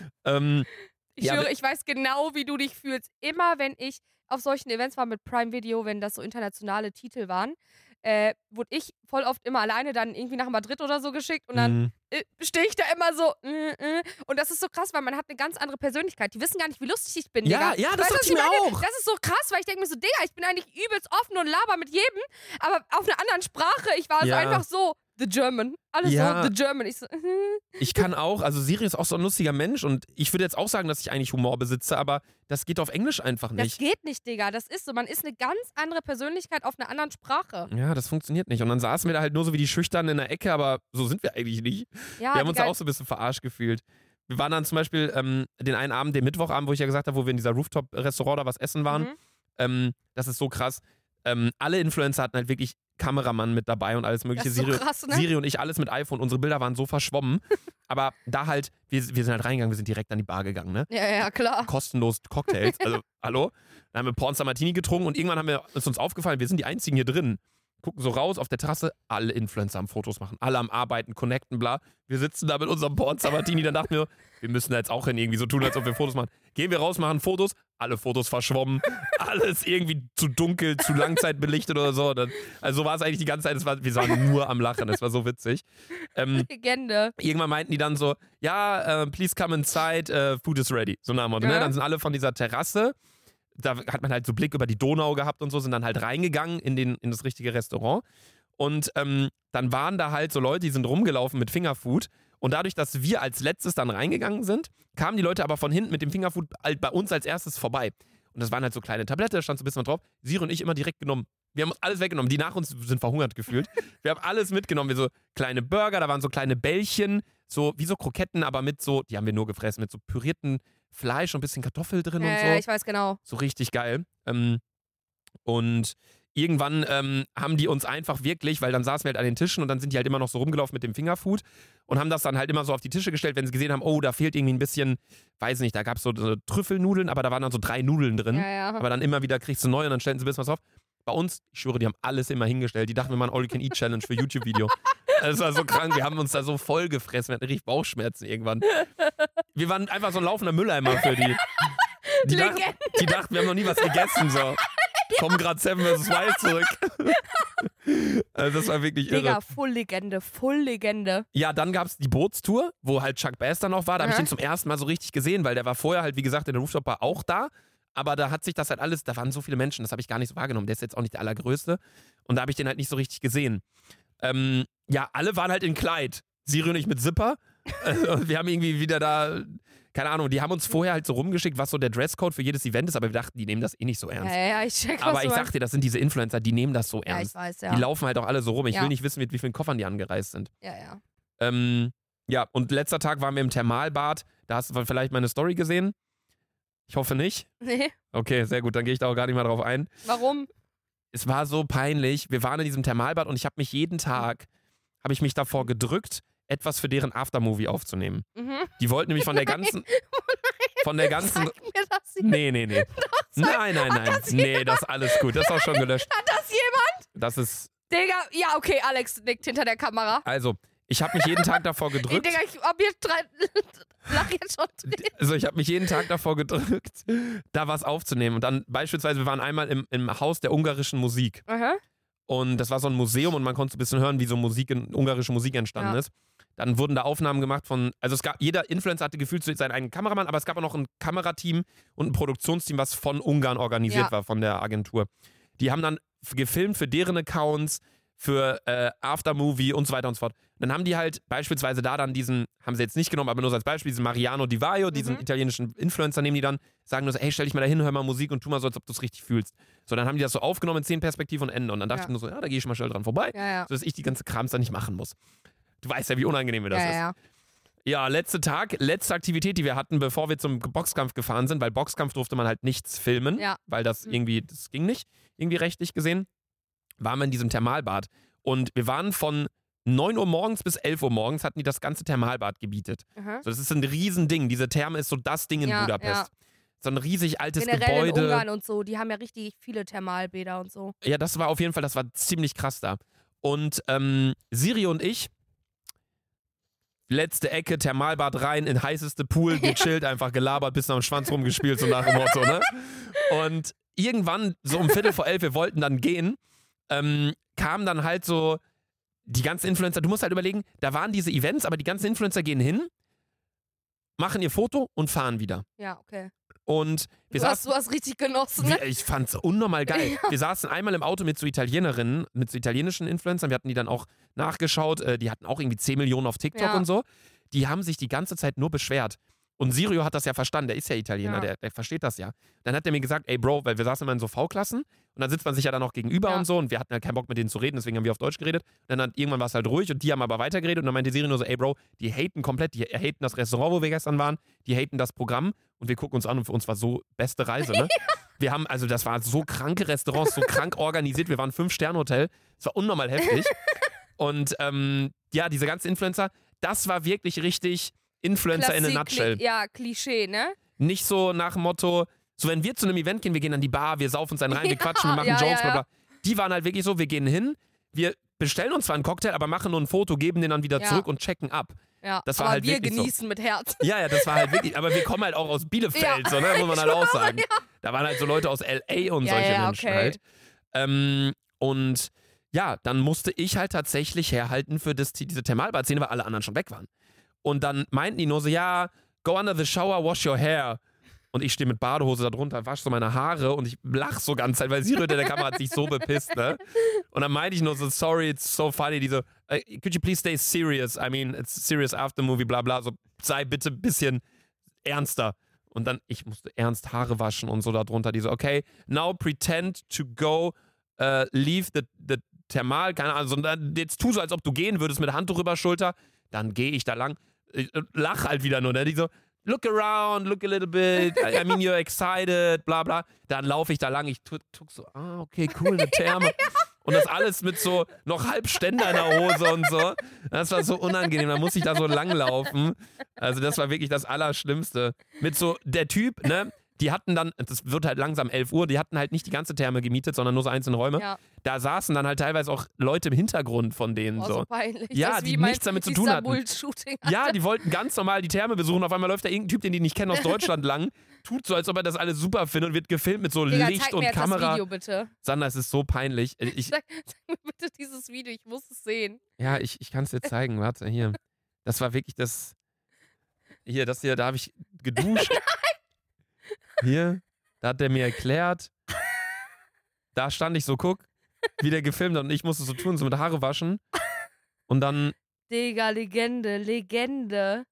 S2: Ich schwöre, ich weiß genau, wie du dich fühlst. Immer wenn ich auf solchen Events war mit Prime Video, wenn das so internationale Titel waren, wurde ich voll oft immer alleine dann irgendwie nach Madrid oder so geschickt und dann stehe ich da immer so und das ist so krass, weil man hat eine ganz andere Persönlichkeit. Die wissen gar nicht, wie lustig ich bin, Digga.
S1: Ja, das dachte ich mir auch.
S2: Das ist so krass, weil ich denke mir so, Digga, ich bin eigentlich übelst offen und laber mit jedem, aber auf einer anderen Sprache. Ich war so einfach so, The German. Alles so, The German. Ich so,
S1: Ich kann auch, also Siri ist auch so ein lustiger Mensch und ich würde jetzt auch sagen, dass ich eigentlich Humor besitze, aber das geht auf Englisch einfach nicht.
S2: Das geht nicht, Digga. Das ist so. Man ist eine ganz andere Persönlichkeit auf einer anderen Sprache.
S1: Ja, das funktioniert nicht. Und dann saßen wir da halt nur so wie die Schüchternen in der Ecke, aber so sind wir eigentlich nicht.
S2: Ja,
S1: wir haben uns da auch so ein bisschen verarscht gefühlt. Wir waren dann zum Beispiel den einen Abend, den Mittwochabend, wo ich ja gesagt habe, wo wir in dieser Rooftop-Restaurant da was essen waren. Das ist so krass. Alle Influencer hatten halt wirklich Kameramann mit dabei und alles mögliche.
S2: Das ist so krass, ne?
S1: Siri und ich alles mit iPhone. Unsere Bilder waren so verschwommen. Aber da halt, wir sind halt reingegangen, wir sind direkt an die Bar gegangen, ne?
S2: Ja, klar.
S1: Kostenlos Cocktails. Also, hallo? Dann haben wir Pornstar Martini getrunken und irgendwann ist uns aufgefallen, wir sind die Einzigen hier drin. Gucken so raus auf der Terrasse, alle Influencer am Fotos machen, alle am Arbeiten, connecten, bla. Wir sitzen da mit unserem Pornstar Martini, dann dachten wir sind da jetzt auch hin, irgendwie so tun, als ob wir Fotos machen. Gehen wir raus, machen Fotos, alle Fotos verschwommen, alles irgendwie zu dunkel, zu langzeitbelichtet oder so. Also so war es eigentlich die ganze Zeit, wir waren nur am Lachen, es war so witzig.
S2: Legende.
S1: Irgendwann meinten die dann so, please come inside, food is ready. So nach dem Motto, ne? Dann sind alle von dieser Terrasse, da hat man halt so Blick über die Donau gehabt und so, sind dann halt reingegangen in das richtige Restaurant. Und dann waren da halt so Leute, die sind rumgelaufen mit Fingerfood. Und dadurch, dass wir als letztes dann reingegangen sind, kamen die Leute aber von hinten mit dem Fingerfood halt bei uns als erstes vorbei. Und das waren halt so kleine Tablette, da stand so ein bisschen was drauf. Siri und ich immer direkt genommen. Wir haben alles weggenommen. Die nach uns sind verhungert gefühlt. Wir haben alles mitgenommen. Wir so kleine Burger, da waren so kleine Bällchen, so wie so Kroketten, aber mit so, die haben wir nur gefressen, mit so pürierten Fleisch und ein bisschen Kartoffel drin und so.
S2: Ja, ich weiß genau.
S1: So richtig geil. Und irgendwann haben die uns einfach wirklich, weil dann saßen wir halt an den Tischen und dann sind die halt immer noch so rumgelaufen mit dem Fingerfood und haben das dann halt immer so auf die Tische gestellt, wenn sie gesehen haben, oh, da fehlt irgendwie ein bisschen, weiß nicht, da gab es so Trüffelnudeln, aber da waren dann so 3 Nudeln drin.
S2: Ja.
S1: Aber dann immer wieder kriegst du neu und dann stellen sie ein bisschen was drauf. Bei uns, ich schwöre, die haben alles immer hingestellt. Die dachten, wir machen All-You-Can-Eat-Challenge für YouTube-Video. Das war so krank, wir haben uns da so voll gefressen, wir hatten richtig Bauchschmerzen irgendwann. Wir waren einfach so ein laufender Mülleimer für die. Die dachten, wir haben noch nie was gegessen, so. Kommen gerade 7 vs. Wild zurück. Also das war wirklich irre.
S2: Digga, Full Legende.
S1: Ja, dann gab es die Bootstour, wo halt Chuck Bass dann noch war. Da habe ich ihn zum ersten Mal so richtig gesehen, weil der war vorher halt, wie gesagt, in der Rooftop-Bar auch da. Aber da hat sich das halt alles, da waren so viele Menschen, das habe ich gar nicht so wahrgenommen. Der ist jetzt auch nicht der Allergrößte. Und da habe ich den halt nicht so richtig gesehen. Alle waren halt in Kleid. Siri und ich mit Zipper. Und wir haben irgendwie wieder da, keine Ahnung, die haben uns vorher halt so rumgeschickt, was so der Dresscode für jedes Event ist, aber wir dachten, die nehmen das eh nicht so ernst.
S2: Ja, ich check,
S1: aber ich sag dir, das sind diese Influencer, die nehmen das so ernst.
S2: Ja, ich weiß, ja.
S1: Die laufen halt auch alle so rum. Ich will nicht wissen, mit wie vielen Koffern die angereist sind.
S2: Ja.
S1: Ja, und letzter Tag waren wir im Thermalbad. Da hast du vielleicht meine Story gesehen. Ich hoffe nicht.
S2: Nee.
S1: Okay, sehr gut, dann gehe ich da auch gar nicht mal drauf ein.
S2: Warum?
S1: Es war so peinlich. Wir waren in diesem Thermalbad und ich habe mich jeden Tag, davor gedrückt, etwas für deren Aftermovie aufzunehmen. Die wollten nämlich von der ganzen... Sag mir das hier. Nee. Nein. Nee, das ist alles gut. Das ist auch schon gelöscht.
S2: Hat das jemand?
S1: Das ist...
S2: Digga, ja, okay, Alex nickt hinter der Kamera.
S1: Also, ich habe mich jeden Tag davor gedrückt.
S2: Digga, ich lach jetzt schon drin.
S1: Also ich habe mich jeden Tag davor gedrückt, da was aufzunehmen. Und dann beispielsweise, wir waren einmal im Haus der ungarischen Musik.
S2: Aha.
S1: Und das war so ein Museum und man konnte so ein bisschen hören, wie so ungarische Musik entstanden ist. Dann wurden da Aufnahmen gemacht jeder Influencer hatte gefühlt seinen eigenen Kameramann, aber es gab auch noch ein Kamerateam und ein Produktionsteam, was von Ungarn organisiert war, von der Agentur. Die haben dann gefilmt für deren Accounts, für Aftermovie und so weiter und so fort. Und dann haben die halt beispielsweise da dann haben sie jetzt nicht genommen, aber nur so als Beispiel, diesen Mariano Di Vaio, diesen italienischen Influencer, nehmen die dann, sagen nur so, hey, stell dich mal da hin, hör mal Musik und tu mal so, als ob du es richtig fühlst. So, dann haben die das so aufgenommen in 10 Perspektiven und Ende. Und dann dachte ich nur so, da gehe ich mal schnell dran vorbei, sodass ich die ganze Krams dann nicht machen muss. Du weißt ja, wie unangenehm mir das ist.
S2: Ja.
S1: Ja, letzter Tag, letzte Aktivität, die wir hatten, bevor wir zum Boxkampf gefahren sind, weil Boxkampf durfte man halt nichts filmen,
S2: Ja.
S1: weil das irgendwie, das ging nicht, irgendwie rechtlich gesehen, waren wir in diesem Thermalbad. Und wir waren von 9 Uhr morgens bis 11 Uhr morgens, hatten die das ganze Thermalbad gebietet.
S2: Aha.
S1: So, das ist ein Riesending. Diese Therme ist so das Ding in
S2: Ja,
S1: Budapest.
S2: ja.
S1: So ein riesig altes
S2: Generell in
S1: Gebäude.
S2: Ungarn und so, die haben ja richtig viele Thermalbäder und so.
S1: Ja, das war auf jeden Fall, das war ziemlich krass da. Und Siri und ich, letzte Ecke, Thermalbad rein, in heißeste Pool, gechillt, einfach gelabert, bis am Schwanz rumgespielt, so nach dem Motto, ne? Und irgendwann, so um 11:15, wir wollten dann gehen, kamen dann halt so die ganzen Influencer, du musst halt überlegen, da waren diese Events, aber die ganzen Influencer gehen hin, machen ihr Foto und fahren wieder.
S2: Ja, okay.
S1: Und wir
S2: Du
S1: saßen,
S2: hast richtig genossen, ne?
S1: ich fand's unnormal geil. Wir saßen einmal im Auto mit so Italienerinnen, mit so italienischen Influencern, wir hatten die dann auch nachgeschaut, die hatten auch irgendwie 10 Millionen auf TikTok
S2: Ja.
S1: und so. Die haben sich die ganze Zeit nur beschwert. Und Sirio hat das ja verstanden, der ist ja Italiener,
S2: Ja.
S1: der versteht das ja. Dann hat er mir gesagt, ey Bro, weil wir saßen immer in so V-Klassen und dann sitzt man sich ja dann auch gegenüber
S2: Ja.
S1: und so und wir hatten halt keinen Bock mit denen zu reden, deswegen haben wir auf Deutsch geredet. Dann irgendwann war es halt ruhig und die haben aber weitergeredet und dann meinte Sirio nur so, ey Bro, die haten komplett, die haten das Restaurant, wo wir gestern waren, die haten das Programm und wir gucken uns an und für uns war so beste Reise, ne? Wir haben, also das waren so kranke Restaurants, so krank organisiert, wir waren 5-Sterne-Hotel, es war unnormal heftig. Und ja, diese ganzen Influencer, das war wirklich richtig Influencer in a nutshell.
S2: Ja, Klischee, ne?
S1: Nicht so nach dem Motto, so wenn wir zu einem Event gehen, wir gehen an die Bar, wir saufen uns einen rein, wir quatschen, wir machen
S2: ja,
S1: Jokes,
S2: ja,
S1: bla bla. Die waren halt wirklich so, wir gehen hin, wir bestellen uns zwar einen Cocktail, aber machen nur ein Foto, geben den dann wieder
S2: Ja.
S1: zurück und checken ab.
S2: Ja,
S1: Das war
S2: aber
S1: halt
S2: wir
S1: wirklich so.
S2: genießen mit Herz.
S1: Ja, das war halt wirklich, aber wir kommen halt auch aus Bielefeld,
S2: Ja,
S1: so, ne, muss man halt auch
S2: schwöre,
S1: sagen. Da waren halt so Leute aus L.A. und
S2: Ja,
S1: solche
S2: ja,
S1: Menschen
S2: okay.
S1: halt. Und ja, dann musste ich halt tatsächlich herhalten für diese Thermalbad-Szene, weil alle anderen schon weg waren. Und dann meinten die nur so, ja, go under the shower, wash your hair. Und ich stehe mit Badehose da drunter, wasche so meine Haare und ich lach so ganz Zeit, weil Siri hinter der Kamera hat sich so bepisst, ne? Und dann meinte ich nur so, sorry, it's so funny, die so, could you please stay serious? I mean, it's a serious after movie, bla bla, so, sei bitte ein bisschen ernster. Und dann, ich musste ernst Haare waschen und so da drunter, die so, okay, now pretend to go, leave the Thermal, keine Ahnung, sondern jetzt tu so, als ob du gehen würdest mit Handtuch über Schulter, dann gehe ich da lang, lach halt wieder nur, ne? Die so, look around, look a little bit, I mean, you're excited, bla bla. Dann laufe ich da lang, ich tuck so, okay, cool, eine Therme. Und das alles mit so noch halb Ständer in der Hose und so. Das war so unangenehm, da musste ich da so lang laufen. Also das war wirklich das Allerschlimmste. Mit so, der Typ, ne, die hatten dann, das wird halt langsam 11 Uhr, die hatten halt nicht die ganze Therme gemietet, sondern nur so einzelne Räume.
S2: Ja.
S1: Da saßen dann halt teilweise auch Leute im Hintergrund von denen
S2: Oh,
S1: so.
S2: so peinlich.
S1: Ja,
S2: Das ist
S1: die
S2: wie
S1: nichts damit zu tun hatten.
S2: Istanbul-Shooting.
S1: Ja, die wollten ganz normal die Therme besuchen. Auf einmal läuft da irgendein Typ, den die nicht kennen, aus Deutschland lang. Tut so, als ob er das alles super findet und wird gefilmt mit so
S2: Digga,
S1: Licht
S2: zeig
S1: und
S2: mir jetzt
S1: Kamera.
S2: das Video bitte.
S1: Sandra, es ist so peinlich.
S2: Sag mir bitte dieses Video, ich muss es sehen.
S1: Ja, ich kann es dir zeigen. Warte, hier. Das war wirklich das. Hier, das hier, da habe ich geduscht. Hier, da hat der mir erklärt. Da stand ich so, guck, wie der gefilmt hat und ich musste so tun, so mit Haare waschen. Und dann
S2: Digga, Legende, Legende.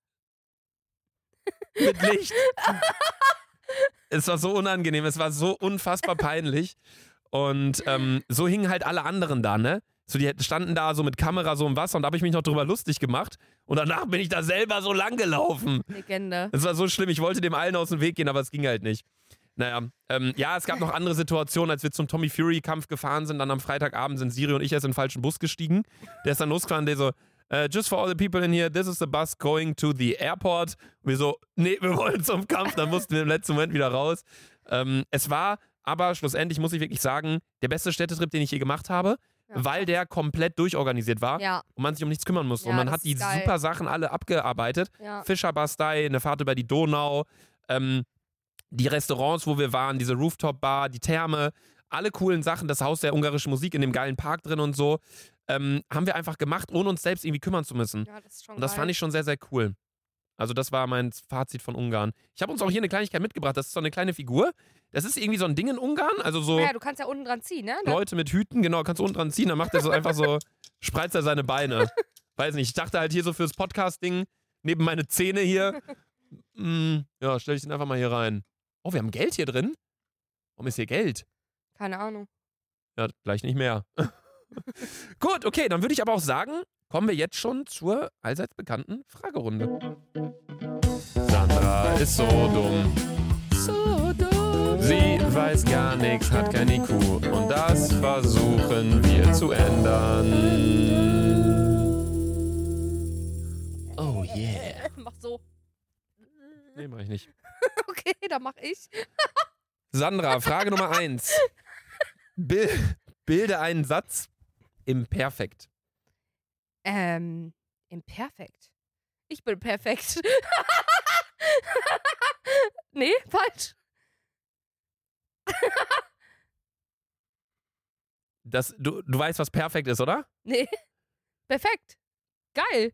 S1: mit Licht. Es war so unangenehm, es war so unfassbar peinlich. Und so hingen halt alle anderen da, ne? So, die standen da so mit Kamera so im Wasser und da habe ich mich noch drüber lustig gemacht. Und danach bin ich da selber so lang gelaufen.
S2: Legende.
S1: Es war so schlimm, ich wollte dem allen aus dem Weg gehen, aber es ging halt nicht. Naja, ja, es gab noch andere Situationen, als wir zum Tommy Fury-Kampf gefahren sind. Dann am Freitagabend sind Siri und ich erst in den falschen Bus gestiegen. Der ist dann losgefahren, der so, just for all the people in here, this is the bus going to the airport. Und wir so, nee, wir wollen zum Kampf. Dann mussten wir im letzten Moment wieder raus. Es war aber schlussendlich, muss ich wirklich sagen, der beste Städtetrip, den ich je gemacht habe,
S2: Ja.
S1: weil der komplett durchorganisiert war
S2: Ja,
S1: und man sich um nichts kümmern musste.
S2: Ja,
S1: und man
S2: das
S1: hat die
S2: ist geil.
S1: super Sachen alle abgearbeitet.
S2: ja.
S1: Fischerbastei, eine Fahrt über die Donau, die Restaurants, wo wir waren, diese Rooftop-Bar, die Therme, alle coolen Sachen, das Haus der ungarischen Musik in dem geilen Park drin und so, haben wir einfach gemacht, ohne uns selbst irgendwie kümmern zu müssen.
S2: Ja, das ist schon
S1: Und das
S2: geil.
S1: fand ich schon sehr, sehr cool. Also das war mein Fazit von Ungarn. Ich habe uns auch hier eine Kleinigkeit mitgebracht, das ist so eine kleine Figur. Das ist irgendwie so ein Ding in Ungarn, also so
S2: Ja, du kannst ja unten dran ziehen, ne?
S1: Leute mit Hüten, genau, kannst du unten dran ziehen, dann macht er so einfach so, spreizt er seine Beine. Weiß nicht, ich dachte halt hier so fürs Podcast-Ding, neben meine Zähne hier, ja, stell ich den einfach mal hier rein. Oh, wir haben Geld hier drin? Warum ist hier Geld?
S2: Keine Ahnung.
S1: Ja, gleich nicht mehr. Gut, okay, dann würde ich aber auch sagen, kommen wir jetzt schon zur allseits bekannten Fragerunde. Sandra ist so dumm.
S2: So dumm.
S1: Sie weiß gar nichts, hat kein IQ. Und das versuchen wir zu ändern. Oh yeah.
S2: Mach so.
S1: Nee, mach ich nicht.
S2: Okay, dann mach ich.
S1: Sandra, Frage Nummer 1. Bilde einen Satz im Perfekt.
S2: Im Perfekt. Ich bin perfekt. Nee, falsch.
S1: Du weißt, was perfekt ist, oder?
S2: Nee. Perfekt. Geil.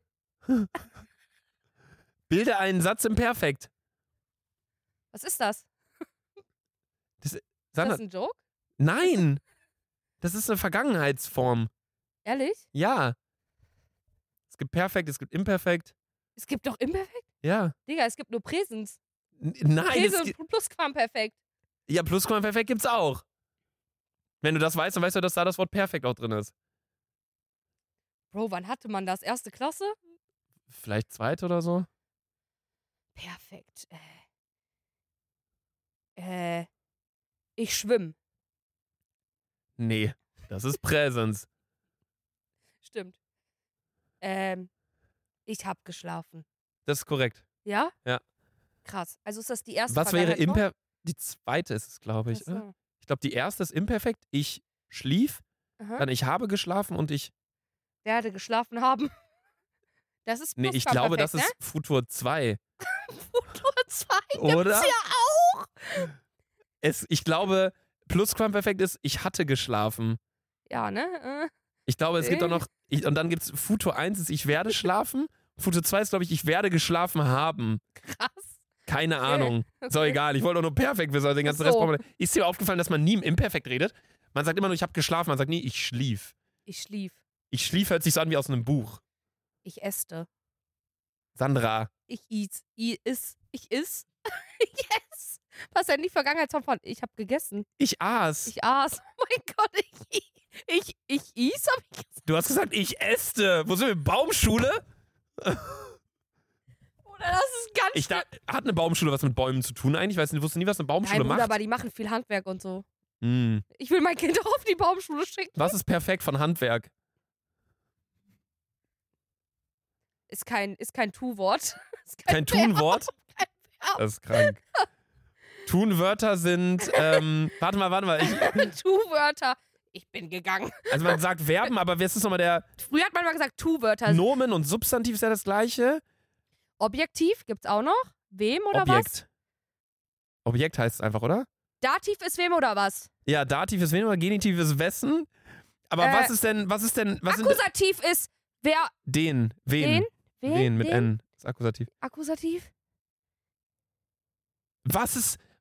S1: Bilde einen Satz im Perfekt.
S2: Was ist das? Ist
S1: Sandra,
S2: das ein Joke?
S1: nein! Das ist eine Vergangenheitsform.
S2: Ehrlich?
S1: Ja. Es gibt perfekt, es gibt imperfekt.
S2: Es gibt doch Imperfekt?
S1: Ja.
S2: Digga, es gibt nur Präsens.
S1: Nein,
S2: Präsens und Plusquamperfekt.
S1: ja, Plusquamperfekt gibt's auch. Wenn du das weißt, dann weißt du, dass da das Wort perfekt auch drin ist.
S2: Bro, wann hatte man das? Erste Klasse?
S1: Vielleicht zweite oder so?
S2: Perfekt. Ich schwimme.
S1: Nee, das ist Präsens.
S2: Stimmt. Ich hab geschlafen.
S1: Das ist korrekt.
S2: Ja?
S1: Ja.
S2: Krass. Also ist das die erste
S1: Was wäre
S2: Vergangenheitsform?
S1: imperfekt? Die zweite ist es, glaube ich.
S2: Ach so.
S1: Ich glaube, die erste ist imperfekt. Ich schlief,
S2: Aha.
S1: dann ich habe geschlafen und ich.
S2: Werde geschlafen haben. Das ist
S1: Nee, ich glaube, das
S2: Plusquamperfekt,
S1: ist Futur 2.
S2: ne? Futur 2
S1: Oder?
S2: gibt's ja auch.
S1: Ich glaube, Plusquamperfekt ist, ich hatte geschlafen.
S2: Ja, ne?
S1: Ich glaube, es gibt auch noch. Und dann gibt es Futur 1 ist, ich werde schlafen. Futur 2 ist, glaube ich, ich werde geschlafen haben.
S2: Krass.
S1: Keine Ahnung. So
S2: Okay.
S1: egal. Ich wollte auch nur perfekt wissen. Also den ganzen
S2: Ach so.
S1: Rest brauchen wir nicht. Ist dir aufgefallen, dass man nie im Imperfekt redet? Man sagt immer nur, ich habe geschlafen. Man sagt nie, ich schlief.
S2: Ich schlief.
S1: Ich schlief hört sich so an wie aus einem Buch.
S2: Ich äste.
S1: Sandra.
S2: Ich iss. Ich iss. Ich iss. Ich ess. Was ist denn die Vergangenheitsform von ich hab gegessen?
S1: Ich aß.
S2: Ich aß. Oh mein Gott, ich is, hab ich gesagt.
S1: Du hast gesagt, ich äste. Wo sind wir? Baumschule?
S2: Oder das ist ganz
S1: Ich da, hat eine Baumschule was mit Bäumen zu tun eigentlich? Ich wusste nie, was eine Baumschule
S2: Nein, Bruder,
S1: macht.
S2: aber die machen viel Handwerk und so.
S1: Hm.
S2: Ich will mein Kind auch auf die Baumschule schicken.
S1: Was ist perfekt von Handwerk?
S2: Ist kein Tu-Wort. Ist
S1: Kein
S2: Verb.
S1: Tunwort?
S2: Verb.
S1: Das ist krank. Tunwörter sind, warte mal.
S2: Tu-Wörter. Ich bin gegangen.
S1: Also man sagt Verben, aber was ist nochmal der
S2: Früher hat man mal gesagt Tu-Wörter.
S1: Nomen und Substantiv ist ja das gleiche?
S2: Objektiv gibt's auch noch? Wem oder
S1: Objekt.
S2: was?
S1: Objekt heißt es einfach, oder?
S2: Dativ ist wem oder was?
S1: Ja, Dativ ist wen oder Genitiv ist wessen? Aber was ist denn, was sind
S2: Akkusativ ist wer?
S1: den, wen? Wen mit N. Das ist Akkusativ.
S2: Akkusativ?
S1: Was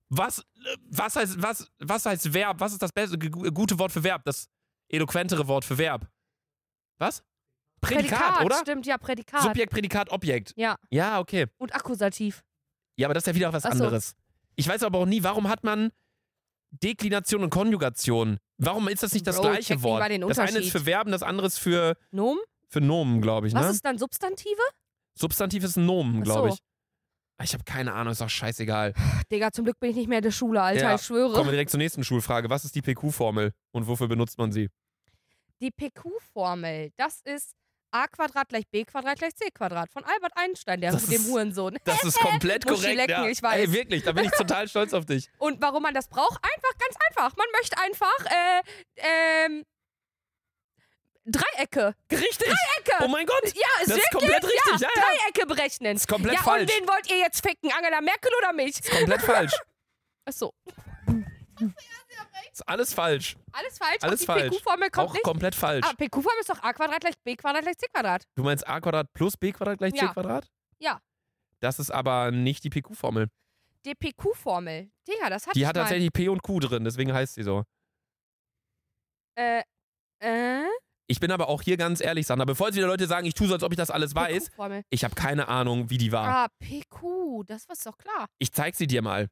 S1: heißt Verb? Was ist das beste, gute Wort für Verb? Das eloquentere Wort für Verb? Was? Prädikat, oder?
S2: Stimmt, ja, Prädikat.
S1: Subjekt, Prädikat, Objekt.
S2: Ja,
S1: Ja, okay.
S2: und Akkusativ.
S1: Ja, aber das ist ja wieder was
S2: Ach so.
S1: anderes. Ich weiß aber auch nie, warum hat man Deklination und Konjugation? Warum ist das nicht das
S2: Bro,
S1: gleiche
S2: check
S1: Wort?
S2: mal den
S1: Das eine ist
S2: Unterschied.
S1: für Verben, das andere ist für
S2: Nomen?
S1: Nomen, glaube ich, ne?
S2: Was ist dann Substantive?
S1: Substantiv ist ein Nomen,
S2: Ach
S1: glaube
S2: so.
S1: ich. Ich habe keine Ahnung, ist doch scheißegal.
S2: Digga, zum Glück bin ich nicht mehr in der Schule, Alter,
S1: Ja,
S2: ich schwöre.
S1: Kommen wir direkt zur nächsten Schulfrage. Was ist die PQ-Formel und wofür benutzt man sie?
S2: Die PQ-Formel, das ist a Quadrat gleich b Quadrat gleich c Quadrat von Albert Einstein, der
S1: Das
S2: mit dem
S1: ist-
S2: Hurensohn.
S1: Das ist komplett
S2: Muschi
S1: korrekt.
S2: lecken,
S1: Ja.
S2: ich weiß.
S1: Ey, wirklich, da bin ich total stolz auf dich.
S2: Und warum man das braucht? Einfach, ganz einfach. Man möchte einfach, Dreiecke.
S1: Richtig.
S2: Dreiecke.
S1: Oh mein Gott.
S2: Ja, ist
S1: Das ist
S2: wirklich?
S1: komplett richtig. Ja, ja.
S2: Dreiecke berechnen.
S1: Das ist komplett
S2: Ja,
S1: falsch.
S2: und wen wollt ihr jetzt ficken? Angela Merkel oder mich?
S1: Das ist komplett falsch.
S2: Achso,
S1: Das ist alles falsch.
S2: alles falsch.
S1: Alles
S2: und die
S1: falsch.
S2: PQ-Formel kommt
S1: Auch
S2: nicht.
S1: komplett falsch.
S2: Ah, PQ-Formel ist doch a Quadrat gleich b Quadrat gleich c Quadrat.
S1: Du meinst a Quadrat plus b Quadrat gleich c
S2: Ja.
S1: Quadrat?
S2: Ja.
S1: Das ist aber nicht die PQ-Formel.
S2: Die PQ-Formel. Digga, das hat
S1: Die
S2: ich
S1: hat
S2: mal.
S1: tatsächlich P und Q drin, deswegen heißt sie so.
S2: Äh.
S1: Ich bin aber auch hier ganz ehrlich, Sandra, bevor jetzt wieder Leute sagen, ich tue so, als ob ich das alles weiß,
S2: PQ-Formel.
S1: ich habe keine Ahnung, wie die war.
S2: Ah, PQ, das war doch klar.
S1: Ich zeig sie dir mal.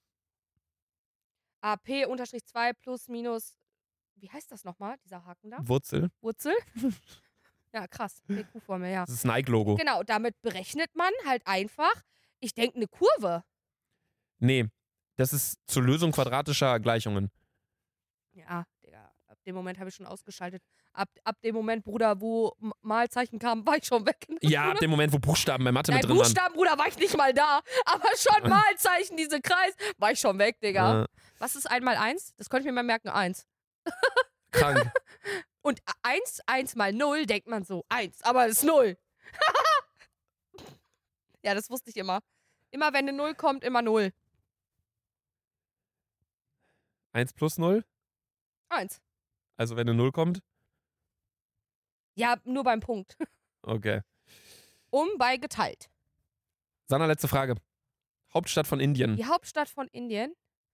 S2: AP unterstrich 2 plus minus. Wie heißt das nochmal, dieser Haken da?
S1: Wurzel.
S2: Wurzel? Ja, krass. PQ-Formel, ja.
S1: Das ist Nike-Logo.
S2: Genau, damit berechnet man halt einfach, ich denke, eine Kurve.
S1: Nee, das ist zur Lösung quadratischer Gleichungen.
S2: Ja, Digga, ab dem Moment habe ich schon ausgeschaltet. Ab dem Moment, Bruder, wo Malzeichen kamen, war ich schon weg.
S1: Ja, ab dem Moment, wo Buchstaben bei Mathe
S2: Nein,
S1: mit drin waren.
S2: Buchstaben, Bruder, war ich nicht mal da. Aber schon Malzeichen, diese Kreis, war ich schon weg, Digga. Was ist 1 mal 1? Das könnte ich mir mal merken, 1.
S1: Krank.
S2: Und 1 mal 0 denkt man so, 1, aber es ist 0. Ja, das wusste ich immer. Immer wenn eine 0 kommt, immer 0.
S1: 1 plus 0?
S2: 1.
S1: Also wenn eine 0 kommt?
S2: Ja, nur beim Punkt.
S1: Okay.
S2: Bei geteilt.
S1: Sanna, letzte Frage. Hauptstadt von Indien.
S2: Die Hauptstadt von Indien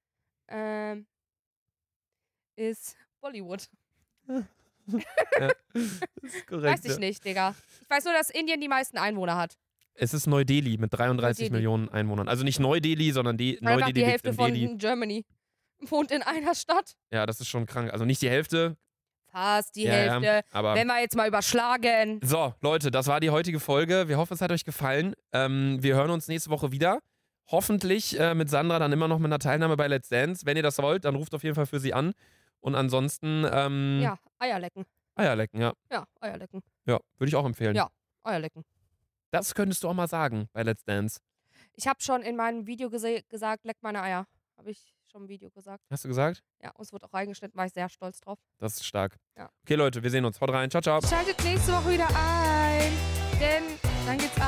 S2: ist Bollywood.
S1: Ja, das ist korrekt.
S2: Weiß ich nicht, Digga. Ich weiß nur, dass Indien die meisten Einwohner hat.
S1: Es ist Neu-Delhi mit 33
S2: Neu-Delhi.
S1: Millionen Einwohnern. Also nicht Neu-Delhi, sondern
S2: Einfach
S1: Neu-Delhi
S2: die
S1: liegt
S2: Hälfte
S1: in
S2: von
S1: Delhi.
S2: Germany wohnt in einer Stadt.
S1: Ja, das ist schon krank. Also nicht die Hälfte.
S2: Fast die
S1: Ja,
S2: Hälfte.
S1: ja, aber
S2: Wenn wir jetzt mal überschlagen.
S1: so, Leute, das war die heutige Folge. Wir hoffen, es hat euch gefallen. Wir hören uns nächste Woche wieder. Hoffentlich mit Sandra dann immer noch mit einer Teilnahme bei Let's Dance. Wenn ihr das wollt, dann ruft auf jeden Fall für sie an. Und ansonsten
S2: Ja, Eierlecken.
S1: Eierlecken, ja.
S2: Ja, Eierlecken.
S1: Ja, würde ich auch empfehlen.
S2: Ja. Eierlecken.
S1: Das könntest du auch mal sagen bei Let's Dance.
S2: Ich habe schon in meinem Video gesagt, leck meine Eier. Habe ich schon im Video gesagt.
S1: Hast du gesagt?
S2: Ja, und es wird auch reingeschnitten, war ich sehr stolz drauf.
S1: Das ist stark.
S2: Ja.
S1: Okay, Leute, wir sehen uns. Haut rein. Ciao, ciao.
S2: Schaltet nächste Woche wieder ein, denn dann geht's